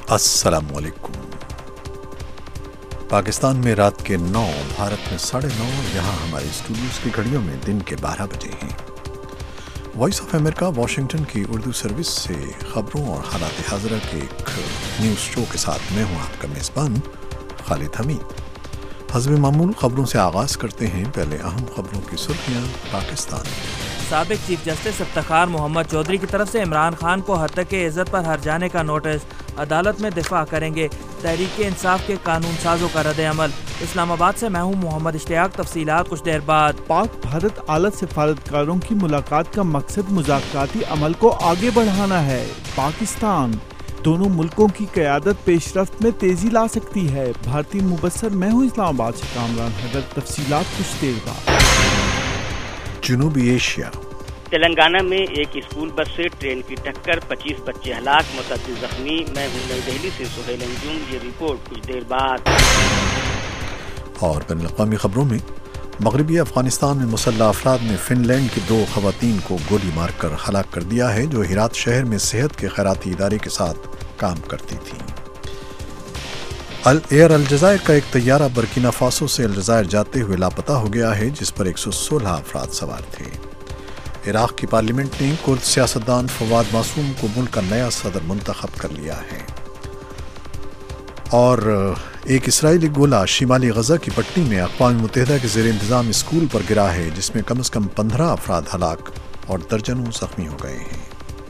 अस्सलाम वालेकुम। पाकिस्तान में रात के 9, भारत में 9:30, यहाँ हमारे स्टूडियोज़ की घड़ियों में दिन के 12 बजे हैं। वॉइस ऑफ अमेरिका वाशिंगटन की उर्दू सर्विस से ख़बरों और हालात हाज़िरा के एक न्यूज़ शो के साथ मैं हूँ आपका मेज़बान खालिद हमीद। हज़ब मामूल ख़बरों से आगाज़ करते हैं। पहले अहम ख़बरों की सुर्खियाँ पाकिस्तान। साबिक चीफ जस्टिस इफ्तिखार मोहम्मद चौधरी की तरफ से इमरान खान को हत्तक इज़्ज़त पर हर जाने का नोटिस, अदालत में दिफा करेंगे। तहरीक इंसाफ के कानून साजों का रद्द अमल। इस्लामाबाद से मैं हूँ मोहम्मद इश्तियाक। तफसीलात कुछ देर बाद। पाक भारत आला सिफारतकारों की मुलाकात का मकसद मुज़ाकराती अमल को आगे बढ़ाना है। पाकिस्तान दोनों मुल्कों की क़यादत पेशरफ्त में तेजी ला सकती है। भारतीय मुबस्सर मैं हूँ इस्लामाबाद से कामरान हैदर। तफसीलात कुछ देर बाद। जनूबी एशिया। तेलंगाना में एक स्कूल बस से ट्रेन की टक्कर, 25 बच्चे हलाक, मुतअद्दिद जख्मी। मैं हूँ नई दिल्ली से सुहेल अंजुम। ये रिपोर्ट कुछ देर बाद। और बैनुल-अक़वामी खबरों में मगरबी अफगानिस्तान में मुसल्लह अफराद ने फिनलैंड की 2 ख़वातीन को गोली मारकर हलाक कर दिया है, जो हिरात शहर में सेहत के खैराती इदारे के साथ काम करती थीं। एयर अलजायर का एक तैयारा बर्किना फासो से अलजायर जाते हुए लापता हो गया है, जिस पर 116 अफराद सवार थे। इराक़ की पार्लियामेंट ने कुर्द सियासतदान फवाद मासूम को मुल्क का नया सदर मुंतखब कर लिया है। और एक इसराइली गोला शिमाली गजा की पट्टी में अक़वाम मुत्तहिदा के ज़ेर इंतज़ाम स्कूल पर गिरा है, जिसमें कम से कम 15 अफराद हलाक और दर्जनों ज़ख्मी हो गए हैं।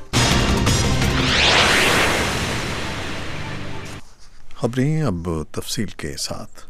खबरें अब तफसील के साथ।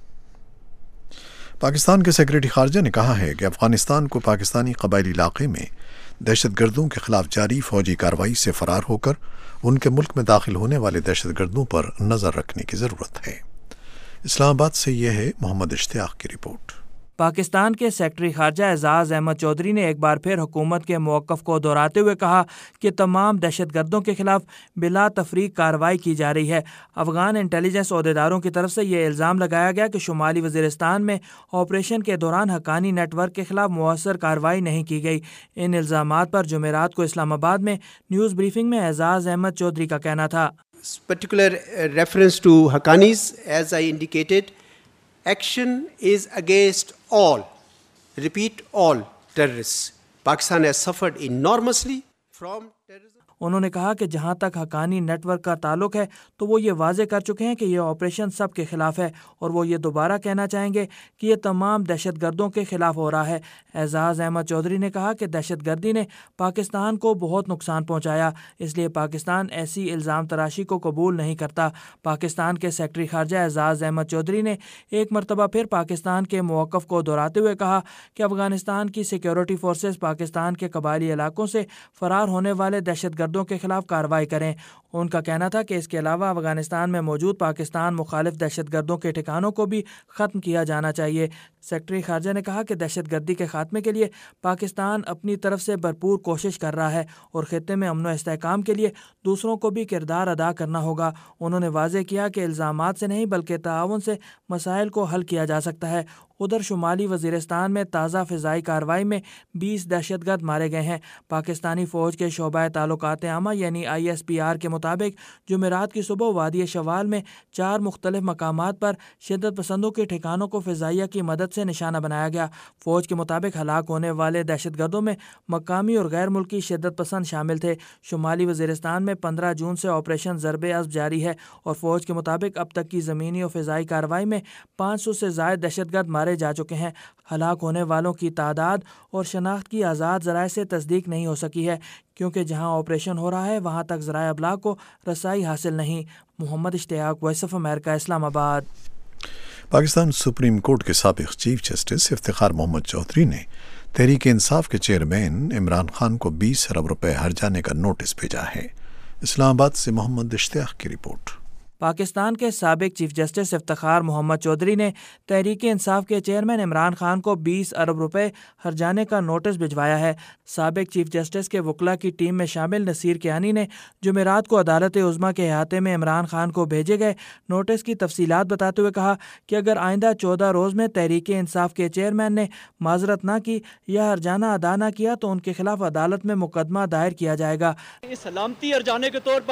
पाकिस्तान के सेक्रेटरी खारजा ने कहा है कि अफगानिस्तान को पाकिस्तानी कबायली इलाके में दहशतगर्दों के खिलाफ जारी फौजी कार्रवाई से फरार होकर उनके मुल्क में दाखिल होने वाले दहशतगर्दों पर नज़र रखने की ज़रूरत है। इस्लामाबाद से यह है मोहम्मद इश्तियाक की रिपोर्ट। पाकिस्तान के सेक्रेटरी खारजा एजाज अहमद चौधरी ने एक बार फिर हुकूमत के मौक़िफ़ को दोहराते हुए कहा कि तमाम दहशतगर्दों के खिलाफ बिला तफरीक कार्रवाई की जा रही है। अफगान इंटेलिजेंस अहदेदारों की तरफ से ये इल्ज़ाम लगाया गया कि शुमाली वज़ीरिस्तान में ऑपरेशन के दौरान हक्कानी नेटवर्क के खिलाफ मुअस्सर कार्रवाई नहीं की गई। इन इल्ज़ामात पर जुमेरात को इस्लामाबाद में न्यूज़ ब्रीफिंग में एजाज अहमद चौधरी का कहना था, particular reference to Haqqanis, as I indicated, action is against all, repeat, all terrorists. Pakistan has suffered enormously from terrorism. उन्होंने कहा कि जहां तक हक्कानी नेटवर्क का ताल्लुक है तो वो ये वाज़े कर चुके हैं कि ये ऑपरेशन सब के ख़िलाफ़ है, और वो ये दोबारा कहना चाहेंगे कि ये तमाम दहशतगर्दों के ख़िलाफ़ हो रहा है। एजाज़ अहमद चौधरी ने कहा कि दहशतगर्दी ने पाकिस्तान को बहुत नुकसान पहुँचाया, इसलिए पाकिस्तान ऐसी इल्ज़ाम तराशी को कबूल नहीं करता। पाकिस्तान के सेक्रेटरी खारजा एजाज़ अहमद चौधरी ने एक मरतबा फिर पाकिस्तान के मौक़िफ़ को दोहराते हुए कहा कि अफ़गानिस्तान की सिक्योरिटी फोर्सेस पाकिस्तान के कबायली इलाकों से फ़रार होने वाले दहशतगर्दों के खिलाफ कार्रवाई करें। उनका कहना था कि इसके अलावा अफगानिस्तान में मौजूद पाकिस्तान मुखालिफ दहशतगर्दों के ठिकानों को भी ख़त्म किया जाना चाहिए। सेक्रेटरी खारजा ने कहा कि दहशतगर्दी के खात्मे के लिए पाकिस्तान अपनी तरफ से भरपूर कोशिश कर रहा है और खित्ते में अमन व इस्तेहकाम के लिए दूसरों को भी किरदार अदा करना होगा। उन्होंने वाज़ेह किया कि इल्ज़ामात से नहीं बल्कि ताआवुन से मसाइल को हल किया जा सकता है। उधर शुमाली वज़ीरिस्तान में ताज़ा फ़िज़ाई कार्रवाई में 20 दहशतगर्द मारे गए हैं। पाकिस्तानी फ़ौज के शोबा ताल्लुकात आमा यानी ISPR के मुताबिक जुमेरात की सुबह वादी शवाल में 4 मुख्तलिफ मकामात पर शिद्दत पसंदों के ठिकानों को फ़िज़ाइया की मदद से निशाना बनाया गया। फ़ौज के मुताबिक हलाक होने वाले दहशतगर्दों में मकामी और गैर मुल्की शिद्दत पसंद शामिल थे। शुमाली वज़ीरिस्तान में 15 जून से ऑपरेशन ज़रब-ए-अज़्ब जारी है और फ़ौज के मुताबिक अब तक की ज़मीनी और फ़िज़ाई कार्रवाई में 500 से ज़ायद दहशतगर्द मारे जा चुके हैं। हलाक होने वालों की तादाद और शनाख्त की आज़ाद ज़राए से तस्दीक नहीं हो सकी है, क्योंकि जहां ऑपरेशन हो रहा है वहां तक ज़राए अबलाग को रसाई हासिल नहीं। Mohammad Ishtiaq, voice of America, Islamabad. Pakistan supreme court के साबिक़ चीफ जस्टिस इफ्तिखार मोहम्मद चौधरी ने तहरीक इंसाफ के चेयरमैन इमरान खान को 20 अरब रुपए हर जाने का नोटिस भेजा है। इस्लामाबाद से मोहम्मद इश्तियाक की रिपोर्ट। पाकिस्तान के साबिक चीफ जस्टिस इफ्तिखार मोहम्मद चौधरी ने तहरीक इंसाफ के चेयरमैन इमरान खान को 20 अरब रुपए हर्जाने का नोटिस भिजवाया है। साबिक चीफ जस्टिस के वकला की टीम में शामिल नसीर कियानी ने जुमेरात को अदालत उज़्मा के अहाते में इमरान खान को भेजे गए नोटिस की तफसीलात बताते हुए कहा कि अगर आइंदा 14 रोज़ में तहरीक इंसाफ के चेयरमैन ने माजरत न की या हर्जाना अदा न किया तो उनके खिलाफ अदालत में मुकदमा दायर किया जाएगा। इस सलामती हर्जाने के तौर पर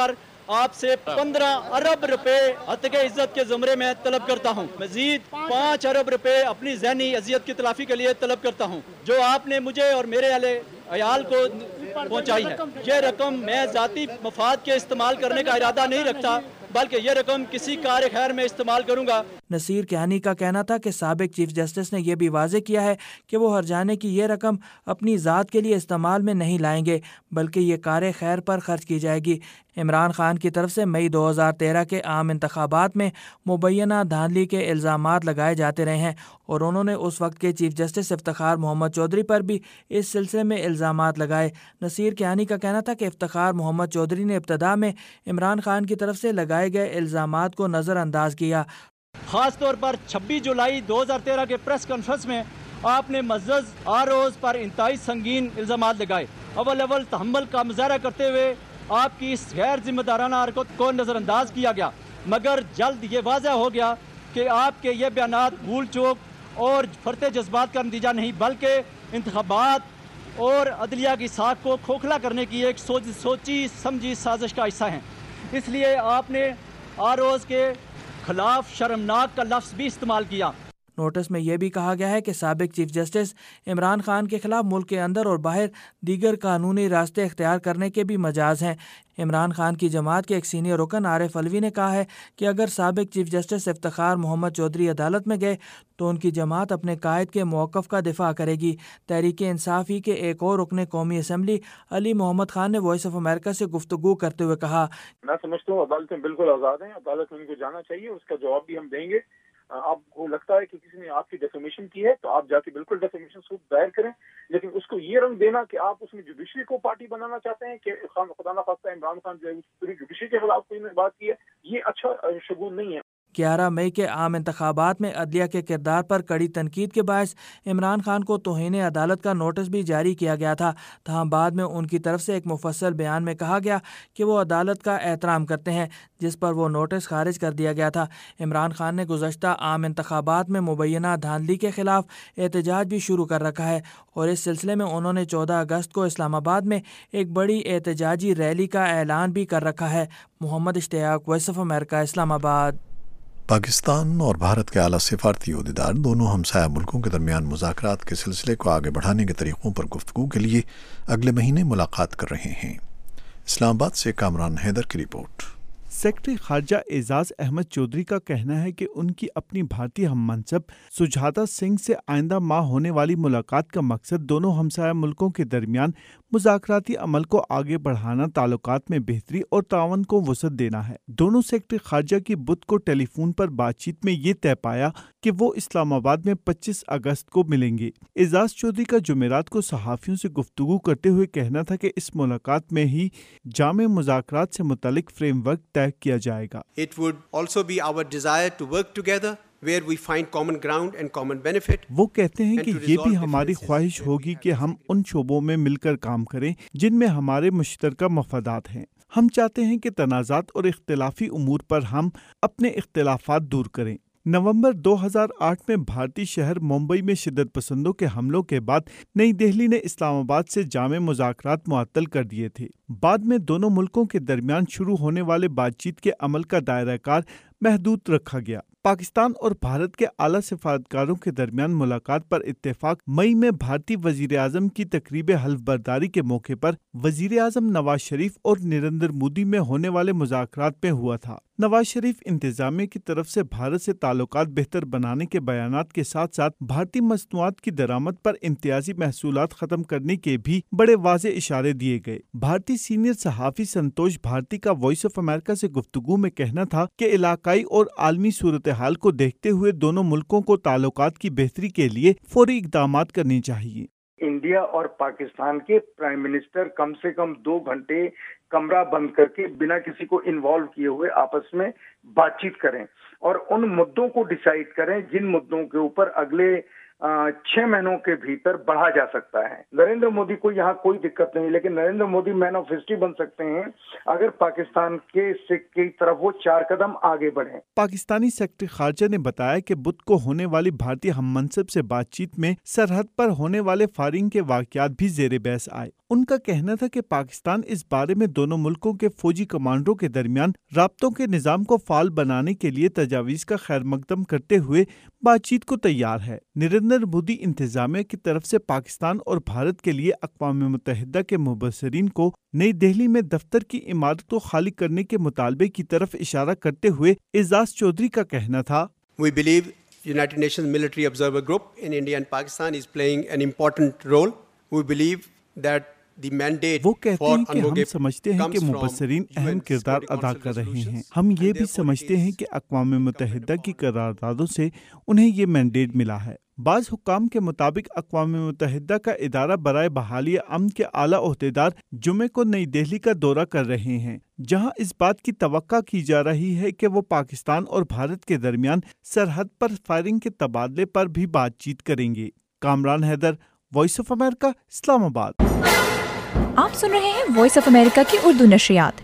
آپ سے 15 ارب روپے حتیق عزت کے زمرے میں طلب کرتا ہوں. مزید 5 ارب روپے اپنی ذہنی اذیت کی تلافی کے لیے طلب کرتا ہوں جو آپ نے مجھے اور میرے عیال کو پہنچائی ہے. یہ رقم میں ذاتی مفاد کے استعمال کرنے کا ارادہ نہیں رکھتا بلکہ یہ رقم کسی کار خیر میں استعمال کروں گا. نصیر کیانی کا کہنا تھا کہ سابق چیف جسٹس نے یہ بھی واضح کیا ہے کہ وہ ہرجانے کی یہ رقم اپنی ذات کے لیے استعمال میں نہیں لائیں گے بلکہ یہ کار خیر پر خرچ کی جائے گی. عمران خان کی طرف سے مئی 2013 کے عام انتخابات میں مبینہ دھاندلی کے الزامات لگائے جاتے رہے ہیں اور انہوں نے اس وقت کے چیف جسٹس افتخار محمد چودھری پر بھی اس سلسلے میں الزامات لگائے. نصیر کیانی کا کہنا تھا کہ افتخار محمد چودھری نے ابتدا میں عمران خان کی طرف سے لگائے گئے الزامات کو نظر انداز کیا. خاص طور پر 26 جولائی 2013 کے پریس کانفرنس میں آپ نے معزز آروز پر انتہائی سنگین الزامات لگائے. اول تحمل کا مظاہرہ کرتے ہوئے آپ کی اس غیر ذمہ دارانہ حرکت کو نظر انداز کیا گیا مگر جلد یہ واضح ہو گیا کہ آپ کے یہ بیانات بھول چوک اور فرط جذبات کا نتیجہ نہیں بلکہ انتخابات اور عدلیہ کی ساکھ کو کھوکھلا کرنے کی ایک سوچی سمجھی سازش کا حصہ ہیں. اس لیے آپ نے آروز کے خلاف شرمناک کا لفظ بھی استعمال کیا. نوٹس میں یہ بھی کہا گیا ہے کہ سابق چیف جسٹس عمران خان کے خلاف ملک کے اندر اور باہر دیگر قانونی راستے اختیار کرنے کے بھی مجاز ہیں. عمران خان کی جماعت کے ایک سینئر رکن عارف علوی نے کہا ہے کہ اگر سابق چیف جسٹس افتخار محمد چودھری عدالت میں گئے تو ان کی جماعت اپنے قائد کے موقف کا دفاع کرے گی. تحریک انصاف ہی کے ایک اور رکن قومی اسمبلی علی محمد خان نے وائس آف امریکہ سے گفتگو کرتے ہوئے کہا میں سمجھتا ہوں عدالتیں بالکل آزاد ہیں, عدالت میں ان کو جانا چاہیے, اس کا جواب بھی ہم دیں گے. آپ کو لگتا ہے کہ کسی نے آپ کی ڈیفیمیشن کی ہے تو آپ جا کے بالکل ڈیفیمیشن سوٹ دائر کریں, لیکن اس کو یہ رنگ دینا کہ آپ اس میں جوڈیشری کو پارٹی بنانا چاہتے ہیں کہ خدا نہ خواستہ عمران خان جو ہے پوری جوڈیشری کے خلاف کوئی نے بات کی ہے, یہ اچھا شگون نہیں ہے. 11 مئی کے عام انتخابات میں عدلیہ کے کردار پر کڑی تنقید کے باعث عمران خان کو توہین عدالت کا نوٹس بھی جاری کیا گیا تھا. تاہم بعد میں ان کی طرف سے ایک مفصل بیان میں کہا گیا کہ وہ عدالت کا احترام کرتے ہیں جس پر وہ نوٹس خارج کر دیا گیا تھا. عمران خان نے گزشتہ عام انتخابات میں مبینہ دھاندلی کے خلاف احتجاج بھی شروع کر رکھا ہے اور اس سلسلے میں انہوں نے 14 اگست کو اسلام آباد میں ایک بڑی احتجاجی ریلی کا اعلان بھی کر رکھا ہے. محمد اشتیاق, وائس آف امریکہ, اسلام آباد. پاکستان اور بھارت کے اعلیٰ سفارتی عہدیدار دونوں ہمسایہ ملکوں کے درمیان مذاکرات کے سلسلے کو آگے بڑھانے کے طریقوں پر گفتگو کے لیے اگلے مہینے ملاقات کر رہے ہیں. اسلام آباد سے کامران حیدر کی رپورٹ. سیکرٹری خارجہ اعزاز احمد چودھری کا کہنا ہے کہ ان کی اپنی بھارتی ہم منصب سجاتا سنگھ سے آئندہ ماہ ہونے والی ملاقات کا مقصد دونوں ہمسایہ ملکوں کے درمیان مذاکراتی عمل کو آگے بڑھانا, تعلقات میں بہتری اور تعاون کو وسعت دینا ہے. دونوں سیکرٹری خارجہ کی بدھ کو ٹیلی فون پر بات چیت میں یہ طے پایا کہ وہ اسلام آباد میں 25 اگست کو ملیں گے. اعزاز چودھری کا جمعرات کو صحافیوں سے گفتگو کرتے ہوئے کہنا تھا کہ اس ملاقات میں ہی جامع مذاکرات سے متعلق فریم ورک طے کیا جائے گا. It would also be our desire to work together where we find common ground and common benefit. وہ کہتے ہیں کہ یہ بھی ہماری خواہش ہوگی کہ ہم ان شعبوں میں مل کر کام کریں جن میں ہمارے مشترکہ مفادات ہیں. ہم چاہتے ہیں کہ تنازعات اور اختلافی امور پر ہم اپنے اختلافات دور کریں. نومبر 2008 میں بھارتی شہر ممبئی میں شدت پسندوں کے حملوں کے بعد نئی دہلی نے اسلام آباد سے جامع مذاکرات معطل کر دیے تھے. بعد میں دونوں ملکوں کے درمیان شروع ہونے والے بات چیت کے عمل کا دائرہ کار محدود رکھا گیا. پاکستان اور بھارت کے اعلیٰ سفارتکاروں کے درمیان ملاقات پر اتفاق مئی میں بھارتی وزیر اعظم کی تقریب حلف برداری کے موقع پر وزیر اعظم نواز شریف اور نریندر مودی میں ہونے والے مذاکرات میں ہوا تھا. نواز شریف انتظامیہ کی طرف سے بھارت سے تعلقات بہتر بنانے کے بیانات کے ساتھ ساتھ بھارتی مصنوعات کی درآمد پر امتیازی محصولات ختم کرنے کے بھی بڑے واضح اشارے دیے گئے. بھارتی سینئر صحافی سنتوش بھارتی کا وائس آف امریکہ سے گفتگو میں کہنا تھا کہ علاقائی اور عالمی صورتحال کو دیکھتے ہوئے دونوں ملکوں کو تعلقات کی بہتری کے لیے فوری اقدامات کرنے چاہیے. انڈیا اور پاکستان کے پرائم منسٹر کم سے کم 2 گھنٹے کمرہ بند کر کے بنا کسی کو انوالو کیے ہوئے آپس میں بات چیت کریں اور ان مدوں کو ڈیسائیڈ کریں جن مدوں کے اوپر اگلے 6 महीनों के भीतर बढ़ा जा सकता है। नरेंद्र मोदी को यहाँ कोई दिक्कत नहीं, लेकिन Narendra Modi man of history बन सकते हैं अगर पाकिस्तान की तरफ वो 4 कदम आगे बढ़े। पाकिस्तानी सेक्रेटरी खारजा ने बताया कि बुध को होने वाली भारतीय हममनसब से बातचीत में सरहद पर होने वाले फायरिंग के वाकयात भी ज़ेरे बहस आए। उनका कहना था कि पाकिस्तान इस बारे में दोनों मुल्कों के फौजी कमांडरों के दरमियान राब्तों के निज़ाम को फाल बनाने के लिए तजावीज़ का खैर मकदम करते हुए बातचीत को तैयार है। नरेंद्र मोदी इंतजामिया की तरफ से पाकिस्तान और भारत के लिए अक़वाम मुत्तहिदा के मुबस्सिरीन को नई दिल्ली में दफ्तर की इमारत को खाली करने के मुतालबे की तरफ इशारा करते हुए एजाज चौधरी का कहना था, We believe United Nations Military Observer Group in India and Pakistan is playing an important role. We believe that वो कहते हैं कि हम समझते हैं कि मुबस्सिरीन अहम किरदार अदा कर रहे हैं। हम ये भी समझते हैं कि अक़वाम मुत्तहिदा की करारदादों से उन्हें ये मैंडेट मिला है। बाज़ हुक्काम के मुताबिक अक़वाम मुत्तहिदा का इदारा बराए बहाली अमन के आला ओहदेदार जुमे को नई दिल्ली का दौरा कर रहे हैं, जहां इस बात की तवक्का की जा रही है कि वो पाकिस्तान और भारत के दरमियान सरहद पर फायरिंग के तबादले पर भी बातचीत करेंगे। Kamran Haider, voice of America, Islamabad. आप सुन रहे हैं वॉइस ऑफ अमेरिका की उर्दू नशरियात।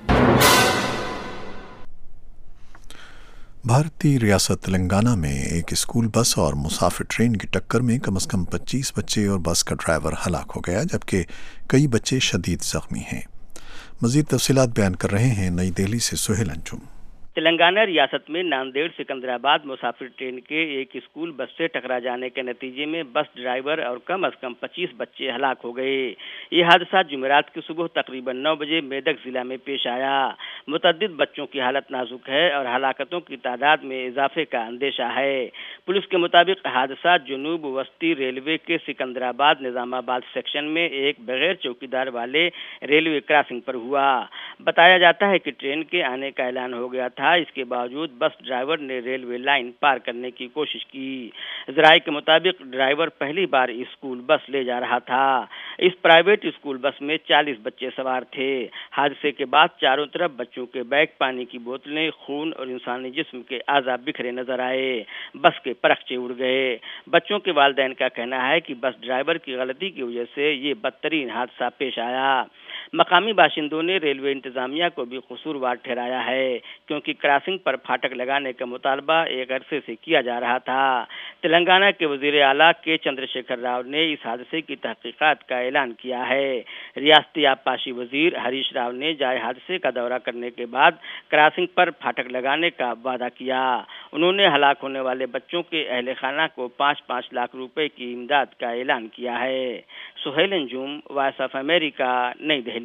भारतीय रियासत तेलंगाना में एक स्कूल बस और मुसाफिर ट्रेन की टक्कर में कम से कम 25 बच्चे और बस का ड्राइवर हलाक हो गया, जबकि कई बच्चे शदीद जख्मी हैं। मजीद तफसीलात बयान कर रहे हैं नई दिल्ली से सुहेल अंजुम। तेलंगाना रियासत में नांदेड़ सिकंदराबाद मुसाफिर ट्रेन के एक स्कूल बस से टकरा जाने के नतीजे में बस ड्राइवर और कम से कम 25 बच्चे हलाक हो गए। ये हादसा जुमेरात की सुबह तकरीबन 9 बजे मेदक जिला में पेश आया। मुतअद्दिद बच्चों की हालत नाजुक है और हलाकतों की तादाद में इजाफे का अंदेशा है। पुलिस के मुताबिक हादसा जनूब वस्ती रेलवे के सिकंदराबाद निजामाबाद सेक्शन में एक बगैर चौकीदार वाले रेलवे क्रॉसिंग पर हुआ। बताया जाता है कि ट्रेन के आने का ऐलान हो गया था, इसके बावजूद बस ड्राइवर ने रेलवे लाइन पार करने की कोशिश की। ज़राए के मुताबिक ड्राइवर पहली बार स्कूल बस ले जा रहा था। इस प्राइवेट स्कूल बस में 40 बच्चे सवार थे। हादसे के बाद चारों तरफ बच्चों के बैग, पानी की बोतलें, खून और इंसानी जिस्म के आज़ा बिखरे नजर आए। बस के परखचे उड़ गए। बच्चों के वालिदैन का कहना है कि बस ड्राइवर की गलती की वजह से ये बदतरीन हादसा पेश आया। मकामी बाशिंदों ने रेलवे इंतजामिया को भी कसूरवार ठहराया है, क्योंकि क्रॉसिंग पर फाटक लगाने का मुतालबा एक अरसे से किया जा रहा था। तेलंगाना के वजीर आला के चंद्रशेखर राव ने इस हादसे की तहकीकात का ऐलान किया है। रियासती आबपाशी वजीर हरीश राव ने जाए हादसे का दौरा करने के बाद क्रॉसिंग पर फाटक लगाने का वादा किया। उन्होंने हलाक होने वाले बच्चों के अहले खाना को 5-5 लाख रुपए की इमदाद का ऐलान किया है। Suhail Anjum, voice of America, New Delhi.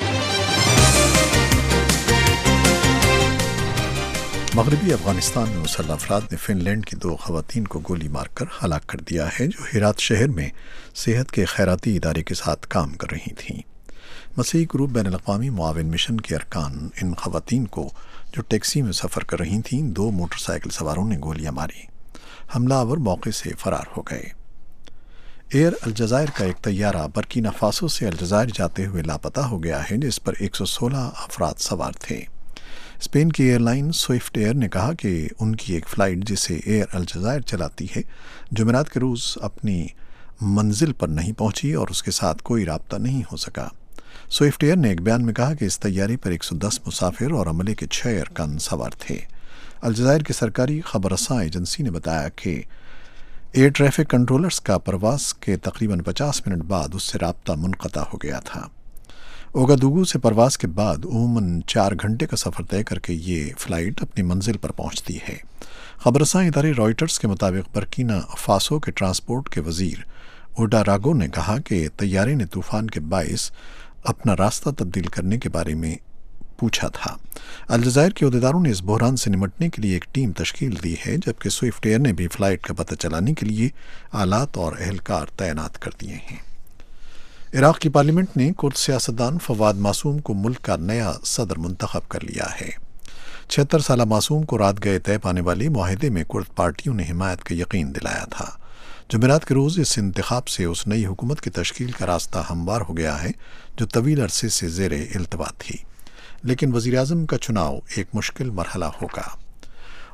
मगरबी अफगानिस्तान में मुसल्लह अफराद ने फिनलैंड की 2 खवातीन को गोली मारकर हलाक कर दिया है, जो हेरात शहर में सेहत के खैराती इदारे के साथ काम कर रही थीं। मसीही ग्रुप बैन अल-अक़वामी मुआविन मिशन के अरकान इन खवातीन को, जो टैक्सी में सफ़र कर रही थीं, 2 मोटरसाइकिल सवारों ने गोलियां मारी। हमलावर मौके से फरार हो गए। एयर अलजायर का एक तैयारा बर्किना फासो से अलजायर जाते हुए लापता हो गया है, जिस पर 116 अफराद सवार थे। स्पेन की एयरलाइन स्विफ्ट एयर ने कहा कि उनकी एक फ़्लाइट, जिसे एयर अलजायर चलाती है, जुमेरात के रोज़ अपनी मंजिल पर नहीं पहुंची और उसके साथ कोई राब्ता नहीं हो सका। स्विफ्ट एयर ने एक बयान में कहा कि इस तैयारे पर 110 मुसाफिर और अमले के 6 अरकान सवार थे। अलजायर की सरकारी खबरसां एजेंसी ने बताया कि एयर ट्रैफिक कंट्रोलर्स का परवाज़ के तकरीबन 50 मिनट बाद उससे राब्ता मुनक़ता हो गया था। ओगादुगू से परवाज़ के बाद उमूमन 4 घंटे का सफ़र तय करके ये फ़्लाइट अपनी मंजिल पर पहुंचती है। खबरसां इदारे रॉयटर्स के मुताबिक बर्किना फासो के ट्रांसपोर्ट के वज़ीर ओडारागो ने कहा कि तैयारे ने तूफ़ान के बाइस अपना रास्ता तब्दील करने के बारे में पूछा था। अलजायर के अहदेदारों ने इस बहरान से निमटने के लिए एक टीम तश्कील दी है, जबकि स्विफ्ट एयर ने भी फ़्लाइट का पता चलाने के लिए आलात और एहलकार तैनात कर दिए हैं। इराक़ की पार्लियामेंट ने कुर्द सियासतदान फवाद मासूम को मुल्क का नया सदर मुंतखब कर लिया है। 76 साला मासूम को रात गए तय पाने वाले मुआहदे में कुर्द पार्टियों ने हिमायत का यकीन दिलाया था। जुमेरात के रोज़ इस इंतखाब से उस नई हुकूमत की तश्कील का रास्ता हमवार हो गया है, जो तवील अरसे से ज़ेरे इल्तवा थी। लेकिन वज़ीर आज़म का चुनाव एक मुश्किल मरहला होगा।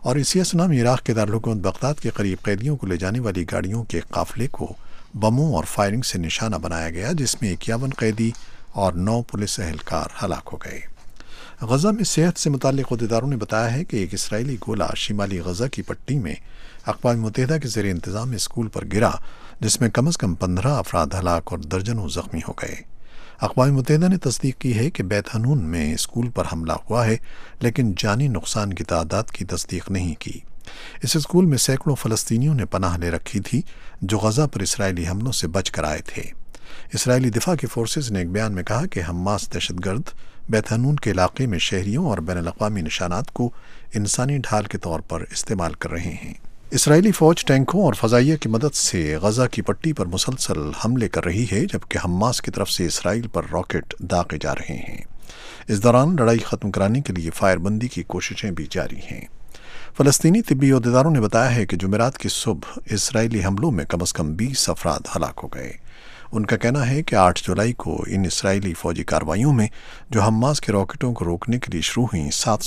اور اسی اسنا میں عراق کے دارالحکومت بغداد کے قریب قیدیوں کو لے جانے والی گاڑیوں کے قافلے کو بموں اور فائرنگ سے نشانہ بنایا گیا، جس میں 51 قیدی اور 9 پولیس اہلکار ہلاک ہو گئے۔ غزہ میں صحت سے متعلق عہدیداروں نے بتایا ہے کہ ایک اسرائیلی گولہ شمالی غزہ کی پٹی میں اقوام متحدہ کے زیر انتظام اسکول پر گرا، جس میں کم از کم 15 افراد ہلاک اور درجنوں زخمی ہو گئے۔ اقوام متحدہ نے تصدیق کی ہے کہ بیت حنون میں اسکول پر حملہ ہوا ہے، لیکن جانی نقصان کی تعداد کی تصدیق نہیں کی۔ اس اسکول میں سینکڑوں فلسطینیوں نے پناہ لے رکھی تھی جو غزہ پر اسرائیلی حملوں سے بچ کر آئے تھے۔ اسرائیلی دفاع کی فورسز نے ایک بیان میں کہا کہ حماس دہشت گرد بیت حنون کے علاقے میں شہریوں اور بین الاقوامی نشانات کو انسانی ڈھال کے طور پر استعمال کر رہے ہیں۔ اسرائیلی فوج ٹینکوں اور فضائیہ کی مدد سے غزہ کی پٹی پر مسلسل حملے کر رہی ہے، جبکہ حماس کی طرف سے اسرائیل پر راکٹ داغے جا رہے ہیں۔ اس دوران لڑائی ختم کرانے کے لیے فائر بندی کی کوششیں بھی جاری ہیں۔ فلسطینی طبی عہدیداروں نے بتایا ہے کہ جمعرات کی صبح اسرائیلی حملوں میں کم از کم 20 افراد ہلاک ہو گئے۔ ان کا کہنا ہے کہ 8 جولائی کو ان اسرائیلی فوجی کارروائیوں میں جو حماس کے راکٹوں کو روکنے کے لیے شروع ہوئیں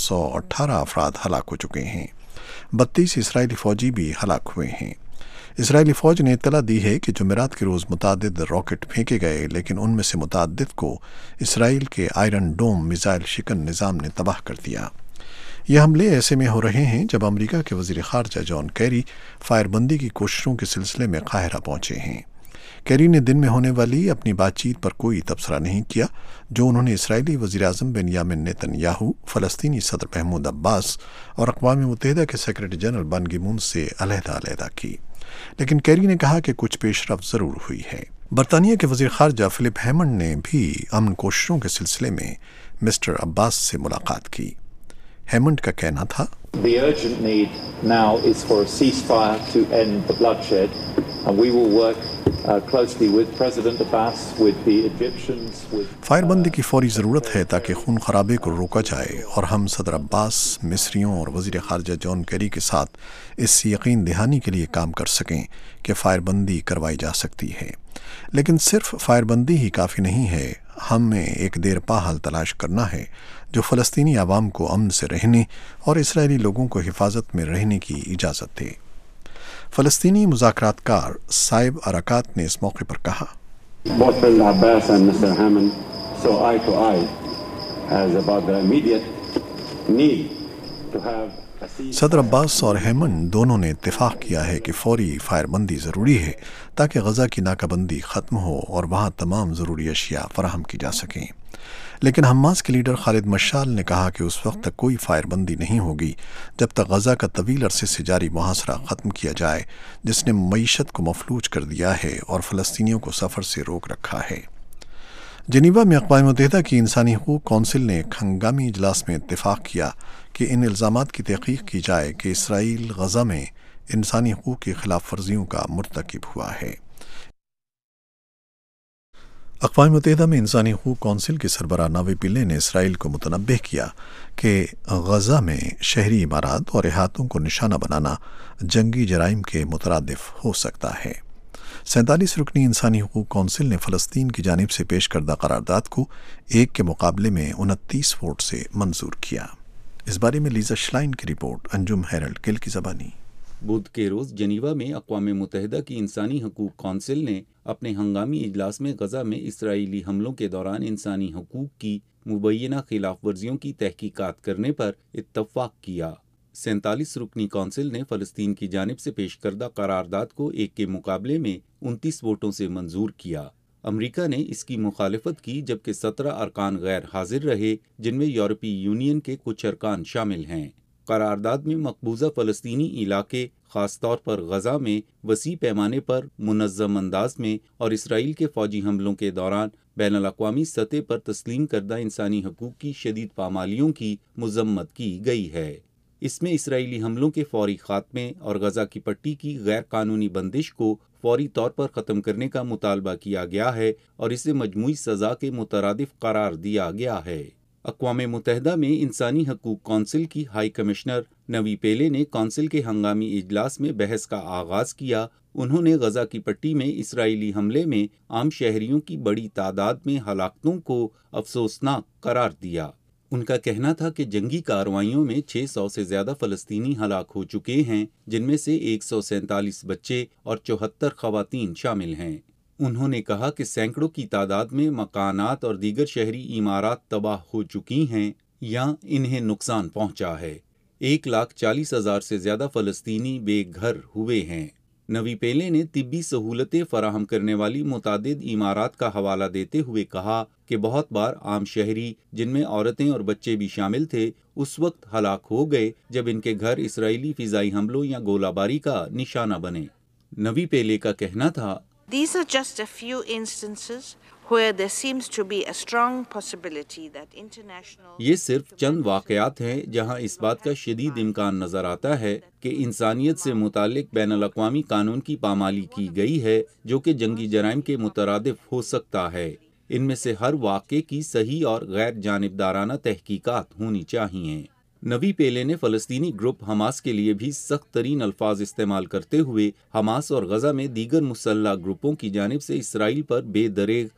718 افراد ہلاک ہو چکے ہیں۔ 32 اسرائیلی فوجی بھی ہلاک ہوئے ہیں۔ اسرائیلی فوج نے اطلاع دی ہے کہ جمعرات کے روز متعدد راکٹ پھینکے گئے، لیکن ان میں سے متعدد کو اسرائیل کے آئرن ڈوم میزائل شکن نظام نے تباہ کر دیا۔ یہ حملے ایسے میں ہو رہے ہیں جب امریکہ کے وزیر خارجہ جان کیری فائر بندی کی کوششوں کے سلسلے میں قاہرہ پہنچے ہیں۔ کیری نے دن میں ہونے والی اپنی بات چیت پر کوئی تبصرہ نہیں کیا جو انہوں نے اسرائیلی وزیر اعظم بنیامن نیتن یاہو، فلسطینی صدر محمود عباس اور اقوام متحدہ کے سیکرٹری جنرل بان کی مون سے علیحدہ کی، لیکن کیری نے کہا کہ کچھ پیش رفت ضرور ہوئی ہے۔ برطانیہ کے وزیر خارجہ فلپ ہیمنڈ نے بھی امن کوششوں کے سلسلے میں مسٹر عباس سے ملاقات کی۔ ہیمنڈ کا کہنا تھا، The urgent need now is for a ceasefire to end the bloodshed, and we will work closely with President Abbas, with the Egyptians, with fire بندی کی فوری ضرورت ہے تاکہ خون خرابے کو روکا جائے، اور ہم صدر عباس، مصریوں اور وزیر خارجہ جان کیری کے ساتھ اس یقین دہانی کے لیے کام کر سکیں کہ فائر بندی کروائی جا سکتی ہے۔ لیکن صرف فائر بندی ہی کافی نہیں ہے، ہمیں ایک دیر پا حل تلاش کرنا ہے جو فلسطینی عوام کو امن سے رہنے اور اسرائیلی لوگوں کو حفاظت میں رہنے کی اجازت دے۔ فلسطینی مذاکرات کار صائب ارکات نے اس موقع پر کہا، both President Abbas and Mr. Hammond saw eye to eye as about the immediate need to have a ceasefire. صدر عباس اور ہیمنڈ دونوں نے اتفاق کیا ہے کہ فوری فائر بندی ضروری ہے تاکہ غزہ کی ناکہ بندی ختم ہو اور وہاں تمام ضروری اشیاء فراہم کی جا سکیں۔ لیکن حماس کے لیڈر خالد مشال نے کہا کہ اس وقت تک کوئی فائر بندی نہیں ہوگی جب تک غزہ کا طویل عرصے سے جاری محاصرہ ختم کیا جائے، جس نے معیشت کو مفلوج کر دیا ہے اور فلسطینیوں کو سفر سے روک رکھا ہے۔ جنیوا میں اقوام متحدہ کی انسانی حقوق کونسل نے ایک ہنگامی اجلاس میں اتفاق کیا کہ ان الزامات کی تحقیق کی جائے کہ اسرائیل غزہ میں انسانی حقوق کی خلاف ورزیوں کا مرتکب ہوا ہے۔ اقوام متحدہ میں انسانی حقوق کونسل کے سربراہ ناوی پلے نے اسرائیل کو متنبہ کیا کہ غزہ میں شہری عمارات اور احاطوں کو نشانہ بنانا جنگی جرائم کے مترادف ہو سکتا ہے۔ 47 رکنی انسانی حقوق کونسل نے فلسطین کی جانب سے پیش کردہ قرارداد کو 1 کے مقابلے میں 29 ووٹ سے منظور کیا۔ اس بارے میں لیزا شلائن کی رپورٹ، انجم ہیرلڈ گل کی زبانی۔ بدھ کے روز جنیوا میں اقوام متحدہ کی انسانی حقوق کونسل نے اپنے ہنگامی اجلاس میں غزہ میں اسرائیلی حملوں کے دوران انسانی حقوق کی مبینہ خلاف ورزیوں کی تحقیقات کرنے پر اتفاق کیا۔ 47 رکنی کونسل نے فلسطین کی جانب سے پیش کردہ قرارداد کو 1 کے مقابلے میں 29 ووٹوں سے منظور کیا۔ امریکہ نے اس کی مخالفت کی جبکہ 17 ارکان غیر حاضر رہے، جن میں یورپی یونین کے کچھ ارکان شامل ہیں۔ قرارداد میں مقبوضہ فلسطینی علاقے خاص طور پر غزہ میں وسیع پیمانے پر منظم انداز میں اور اسرائیل کے فوجی حملوں کے دوران بین الاقوامی سطح پر تسلیم کردہ انسانی حقوق کی شدید پامالیوں کی مذمت کی گئی ہے۔ اس میں اسرائیلی حملوں کے فوری خاتمے اور غزہ کی پٹی کی غیر قانونی بندش کو فوری طور پر ختم کرنے کا مطالبہ کیا گیا ہے اور اسے مجموعی سزا کے مترادف قرار دیا گیا ہے۔ اقوام متحدہ میں انسانی حقوق کونسل کی ہائی کمشنر نوی پیلے نے کونسل کے ہنگامی اجلاس میں بحث کا آغاز کیا۔ انہوں نے غزہ کی پٹی میں اسرائیلی حملے میں عام شہریوں کی بڑی تعداد میں ہلاکتوں کو افسوسناک قرار دیا۔ ان کا کہنا تھا کہ جنگی کارروائیوں میں 600 سے زیادہ فلسطینی ہلاک ہو چکے ہیں، جن میں سے 147 بچے اور 74 خواتین شامل ہیں۔ انہوں نے کہا کہ سینکڑوں کی تعداد میں مکانات اور دیگر شہری عمارات تباہ ہو چکی ہیں یا انہیں نقصان پہنچا ہے۔ 1,40,000 سے زیادہ فلسطینی بے گھر ہوئے ہیں۔ نوی پیلے نے طبی سہولتیں فراہم کرنے والی متعدد عمارات کا حوالہ دیتے ہوئے کہا کہ بہت بار عام شہری، جن میں عورتیں اور بچے بھی شامل تھے، اس وقت ہلاک ہو گئے جب ان کے گھر اسرائیلی فضائی حملوں یا گولہ باری کا نشانہ بنے۔ نوی پیلے کا کہنا تھا، These are just a few instances where there seems to be a strong possibility that international یہ صرف چند واقعات ہیں جہاں اس بات کا شدید امکان نظر آتا ہے کہ انسانیت سے متعلق بین الاقوامی قانون کی پامالی کی گئی ہے، جو کہ جنگی جرائم کے مترادف ہو سکتا ہے۔ ان میں سے ہر واقعے کی صحیح اور غیر جانبدارانہ تحقیقات ہونی چاہیے۔ نوی پیلے نے فلسطینی گروپ حماس کے لیے بھی سخت ترین الفاظ استعمال کرتے ہوئے حماس اور غزہ میں دیگر مسلح گروپوں کی جانب سے اسرائیل پر بے دریغ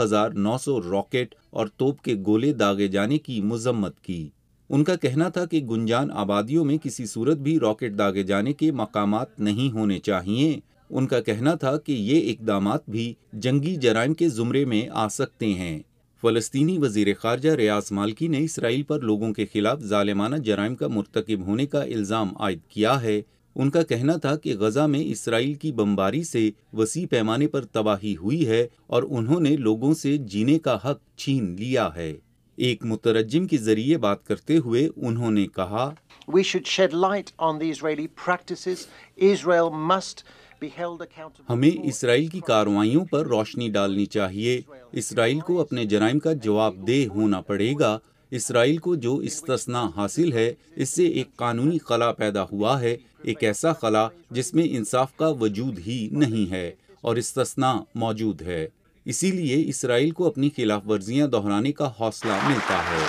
2,900 راکٹ اور توپ کے گولے داغے جانے کی مذمت کی۔ ان کا کہنا تھا کہ گنجان آبادیوں میں کسی صورت بھی راکٹ داغے جانے کے مقامات نہیں ہونے چاہیے۔ ان کا کہنا تھا کہ یہ اقدامات بھی جنگی جرائم کے زمرے میں آ سکتے ہیں۔ فلسطینی وزیر خارجہ ریاض مالکی نے اسرائیل پر لوگوں کے خلاف ظالمانہ جرائم کا مرتکب ہونے کا الزام عائد کیا ہے۔ ان کا کہنا تھا کہ غزہ میں اسرائیل کی بمباری سے وسیع پیمانے پر تباہی ہوئی ہے اور انہوں نے لوگوں سے جینے کا حق چھین لیا ہے۔ ایک مترجم کے ذریعے بات کرتے ہوئے انہوں نے کہا، We should shed light on the Israeli practices. Israel must be held accountable. ہمیں اسرائیل کی کارروائیوں پر روشنی ڈالنی چاہیے۔ اسرائیل کو اپنے جرائم کا جواب دہ ہونا پڑے گا۔ اسرائیل کو جو استثناء حاصل ہے، اس سے ایک قانونی خلا پیدا ہوا ہے، ایک ایسا خلا جس میں انصاف کا وجود ہی نہیں ہے اور استثناء موجود ہے۔ اسی لیے اسرائیل کو اپنی خلاف ورزیاں دہرانے کا حوصلہ ملتا ہے۔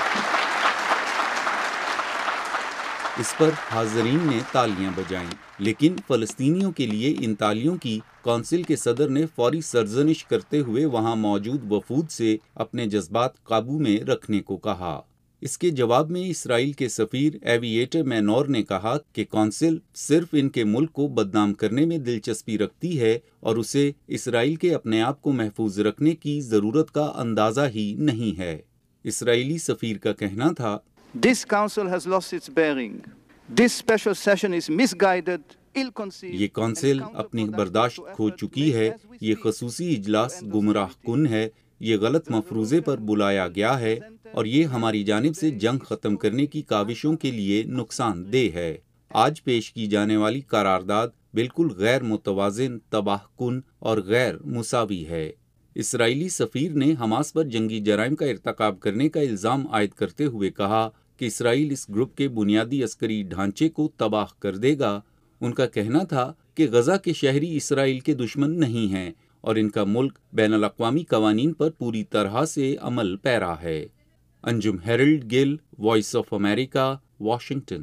اس پر حاضرین نے تالیاں بجائیں، لیکن فلسطینیوں کے لیے ان تالیوں کی کونسل کے صدر نے فوری سرزنش کرتے ہوئے وہاں موجود وفود سے اپنے جذبات قابو میں رکھنے کو کہا۔ اس کے جواب میں اسرائیل کے سفیر ایوییٹر مینور نے کہا کہ کونسل صرف ان کے ملک کو بدنام کرنے میں دلچسپی رکھتی ہے اور اسے اسرائیل کے اپنے آپ کو محفوظ رکھنے کی ضرورت کا اندازہ ہی نہیں ہے۔ اسرائیلی سفیر کا کہنا تھا، This council has lost its bearing. This special session is misguided, ill-conceived. یہ کونسل اپنی برداشت کھو چکی ہے، یہ خصوصی اجلاس گمراہ کن ہے، یہ غلط مفروضے پر بلایا گیا ہے اور یہ ہماری جانب سے جنگ ختم کرنے کی کاوشوں کے لیے نقصان دہ ہے۔ آج پیش کی جانے والی قرارداد بالکل غیر متوازن، تباہ کن اور غیر مساوی ہے۔ اسرائیلی سفیر نے حماس پر جنگی جرائم کا ارتکاب کرنے کا الزام عائد کرتے ہوئے کہا کہ اسرائیل اس گروپ کے بنیادی عسکری ڈھانچے کو تباہ کر دے گا۔ ان کا کہنا تھا کہ غزہ کے شہری اسرائیل کے دشمن نہیں ہیں اور ان کا ملک بین الاقوامی قوانین پر پوری طرح سے عمل پیرا ہے۔ Anjum Harold Gill, voice of America, Washington.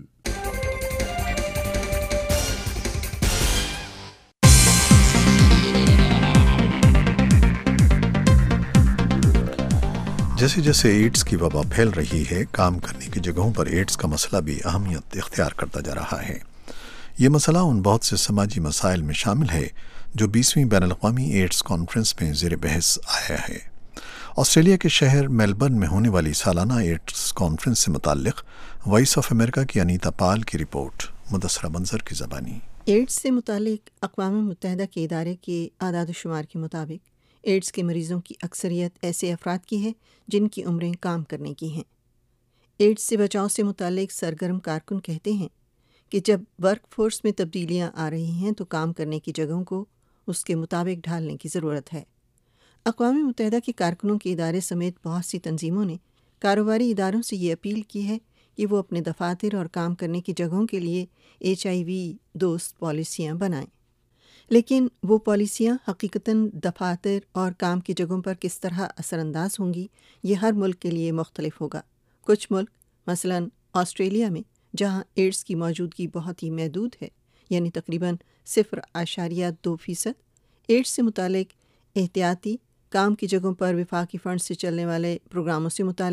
جیسے جیسے ایڈز کی وبا پھیل رہی ہے، کام کرنے کی جگہوں پر ایڈز کا مسئلہ بھی اہمیت اختیار کرتا جا رہا ہے۔ یہ مسئلہ ان بہت سے سماجی مسائل میں شامل ہے جو 20ویں بین الاقوامی ایڈز کانفرنس میں زیر بحث آیا ہے۔ آسٹریلیا کے شہر میلبرن میں ہونے والی سالانہ ایڈز کانفرنس سے متعلق وائس آف امریکہ کی انیتا پال کی رپورٹ مدثرہ منظر کی زبانی۔ ایڈز سے متعلق اقوام متحدہ کے ادارے کے اعداد و شمار کے مطابق ایڈز کے مریضوں کی اکثریت ایسے افراد کی ہے جن کی عمریں کام کرنے کی ہیں۔ ایڈز سے بچاؤ سے متعلق سرگرم کارکن کہتے ہیں کہ جب ورک فورس میں تبدیلیاں آ رہی ہیں تو کام کرنے کی جگہوں کو اس کے مطابق ڈھالنے کی ضرورت ہے۔ اقوام متحدہ کے کارکنوں کے ادارے سمیت بہت سی تنظیموں نے کاروباری اداروں سے یہ اپیل کی ہے کہ وہ اپنے دفاتر اور کام کرنے کی جگہوں کے لیے HIV دوست پالیسیاں بنائیں، لیکن وہ پالیسیاں حقیقتاً دفاتر اور کام کی جگہوں پر کس طرح اثر انداز ہوں گی، یہ ہر ملک کے لیے مختلف ہوگا۔ کچھ ملک مثلاً آسٹریلیا میں، جہاں ایڈز کی موجودگی بہت ہی محدود ہے، یعنی تقریباً 0.2%، ایڈز سے متعلق احتیاطی کام کی جگہوں پر وفاقی فنڈ سے چلنے والے پروگراموں سے متعلق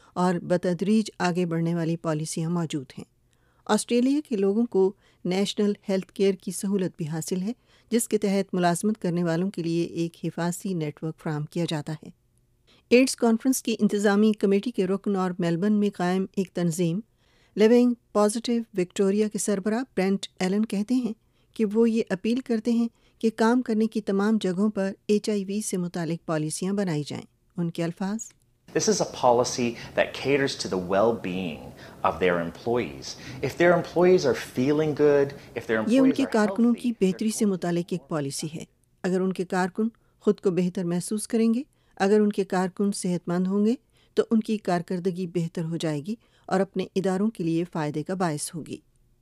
اور بتدریج آگے بڑھنے والی پالیسیاں موجود ہیں۔ آسٹریلیا کے لوگوں کو نیشنل ہیلتھ کیئر کی سہولت بھی حاصل ہے، جس کے تحت ملازمت کرنے والوں کے لیے ایک حفاظتی نیٹ ورک فراہم کیا جاتا ہے۔ ایڈز کانفرنس کی انتظامی کمیٹی کے رکن اور میلبرن میں قائم ایک تنظیم لیونگ پازیٹیو وکٹوریا کے سربراہ برینٹ ایلن کہتے ہیں کہ وہ یہ اپیل کرتے ہیں کہ کام کرنے کی تمام جگہوں پر HIV سے متعلق پالیسیاں بنائی جائیں۔ ان کے الفاظ: This is a policy that caters to the well-being of their employees. If their employees are feeling good, if their یہ ان employees کے are کارکنوں healthy, کی بہتری سے متعلق ایک پالیسی ہے۔ اگر ان کے کارکن خود کو بہتر محسوس کریں گے، اگر ان کے کارکن صحت مند ہوں گے تو ان کی کارکردگی بہتر ہو جائے گی اور اپنے اداروں کے لیے فائدے کا باعث ہوگی۔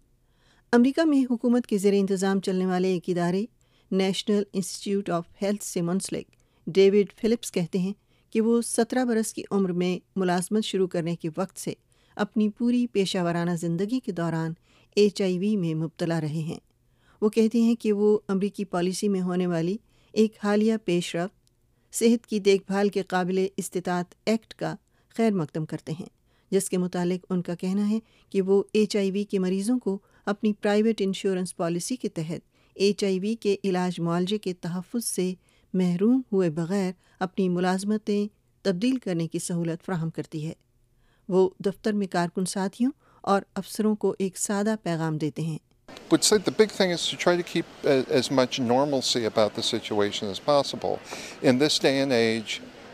امریکہ میں حکومت کے زیر انتظام چلنے والے ایک ادارے نیشنل انسٹیٹیوٹ آف ہیلتھ سے منسلک ڈیوڈ فلپس کہتے ہیں کہ وہ 17 برس کی عمر میں ملازمت شروع کرنے کے وقت سے اپنی پوری پیشہ ورانہ زندگی کے دوران HIV میں مبتلا رہے ہیں۔ وہ کہتے ہیں کہ وہ امریکی پالیسی میں ہونے والی ایک حالیہ پیش رفت صحت کی دیکھ بھال کے قابل استطاعت ایکٹ کا خیر مقدم کرتے ہیں، جس کے متعلق ان کا کہنا ہے کہ وہ HIV کے مریضوں کو اپنی پرائیویٹ انشورنس پالیسی کے تحت HIV کے علاج معالجے کے تحفظ سے محروم ہوئے بغیر اپنی ملازمتیں تبدیل کرنے کی سہولت فراہم کرتی ہے۔ وہ دفتر میں کارکن ساتھیوں اور افسروں کو ایک سادہ پیغام دیتے ہیں۔ Would say the big thing is to try to keep as much normalcy about the situation as possible. In this day and age,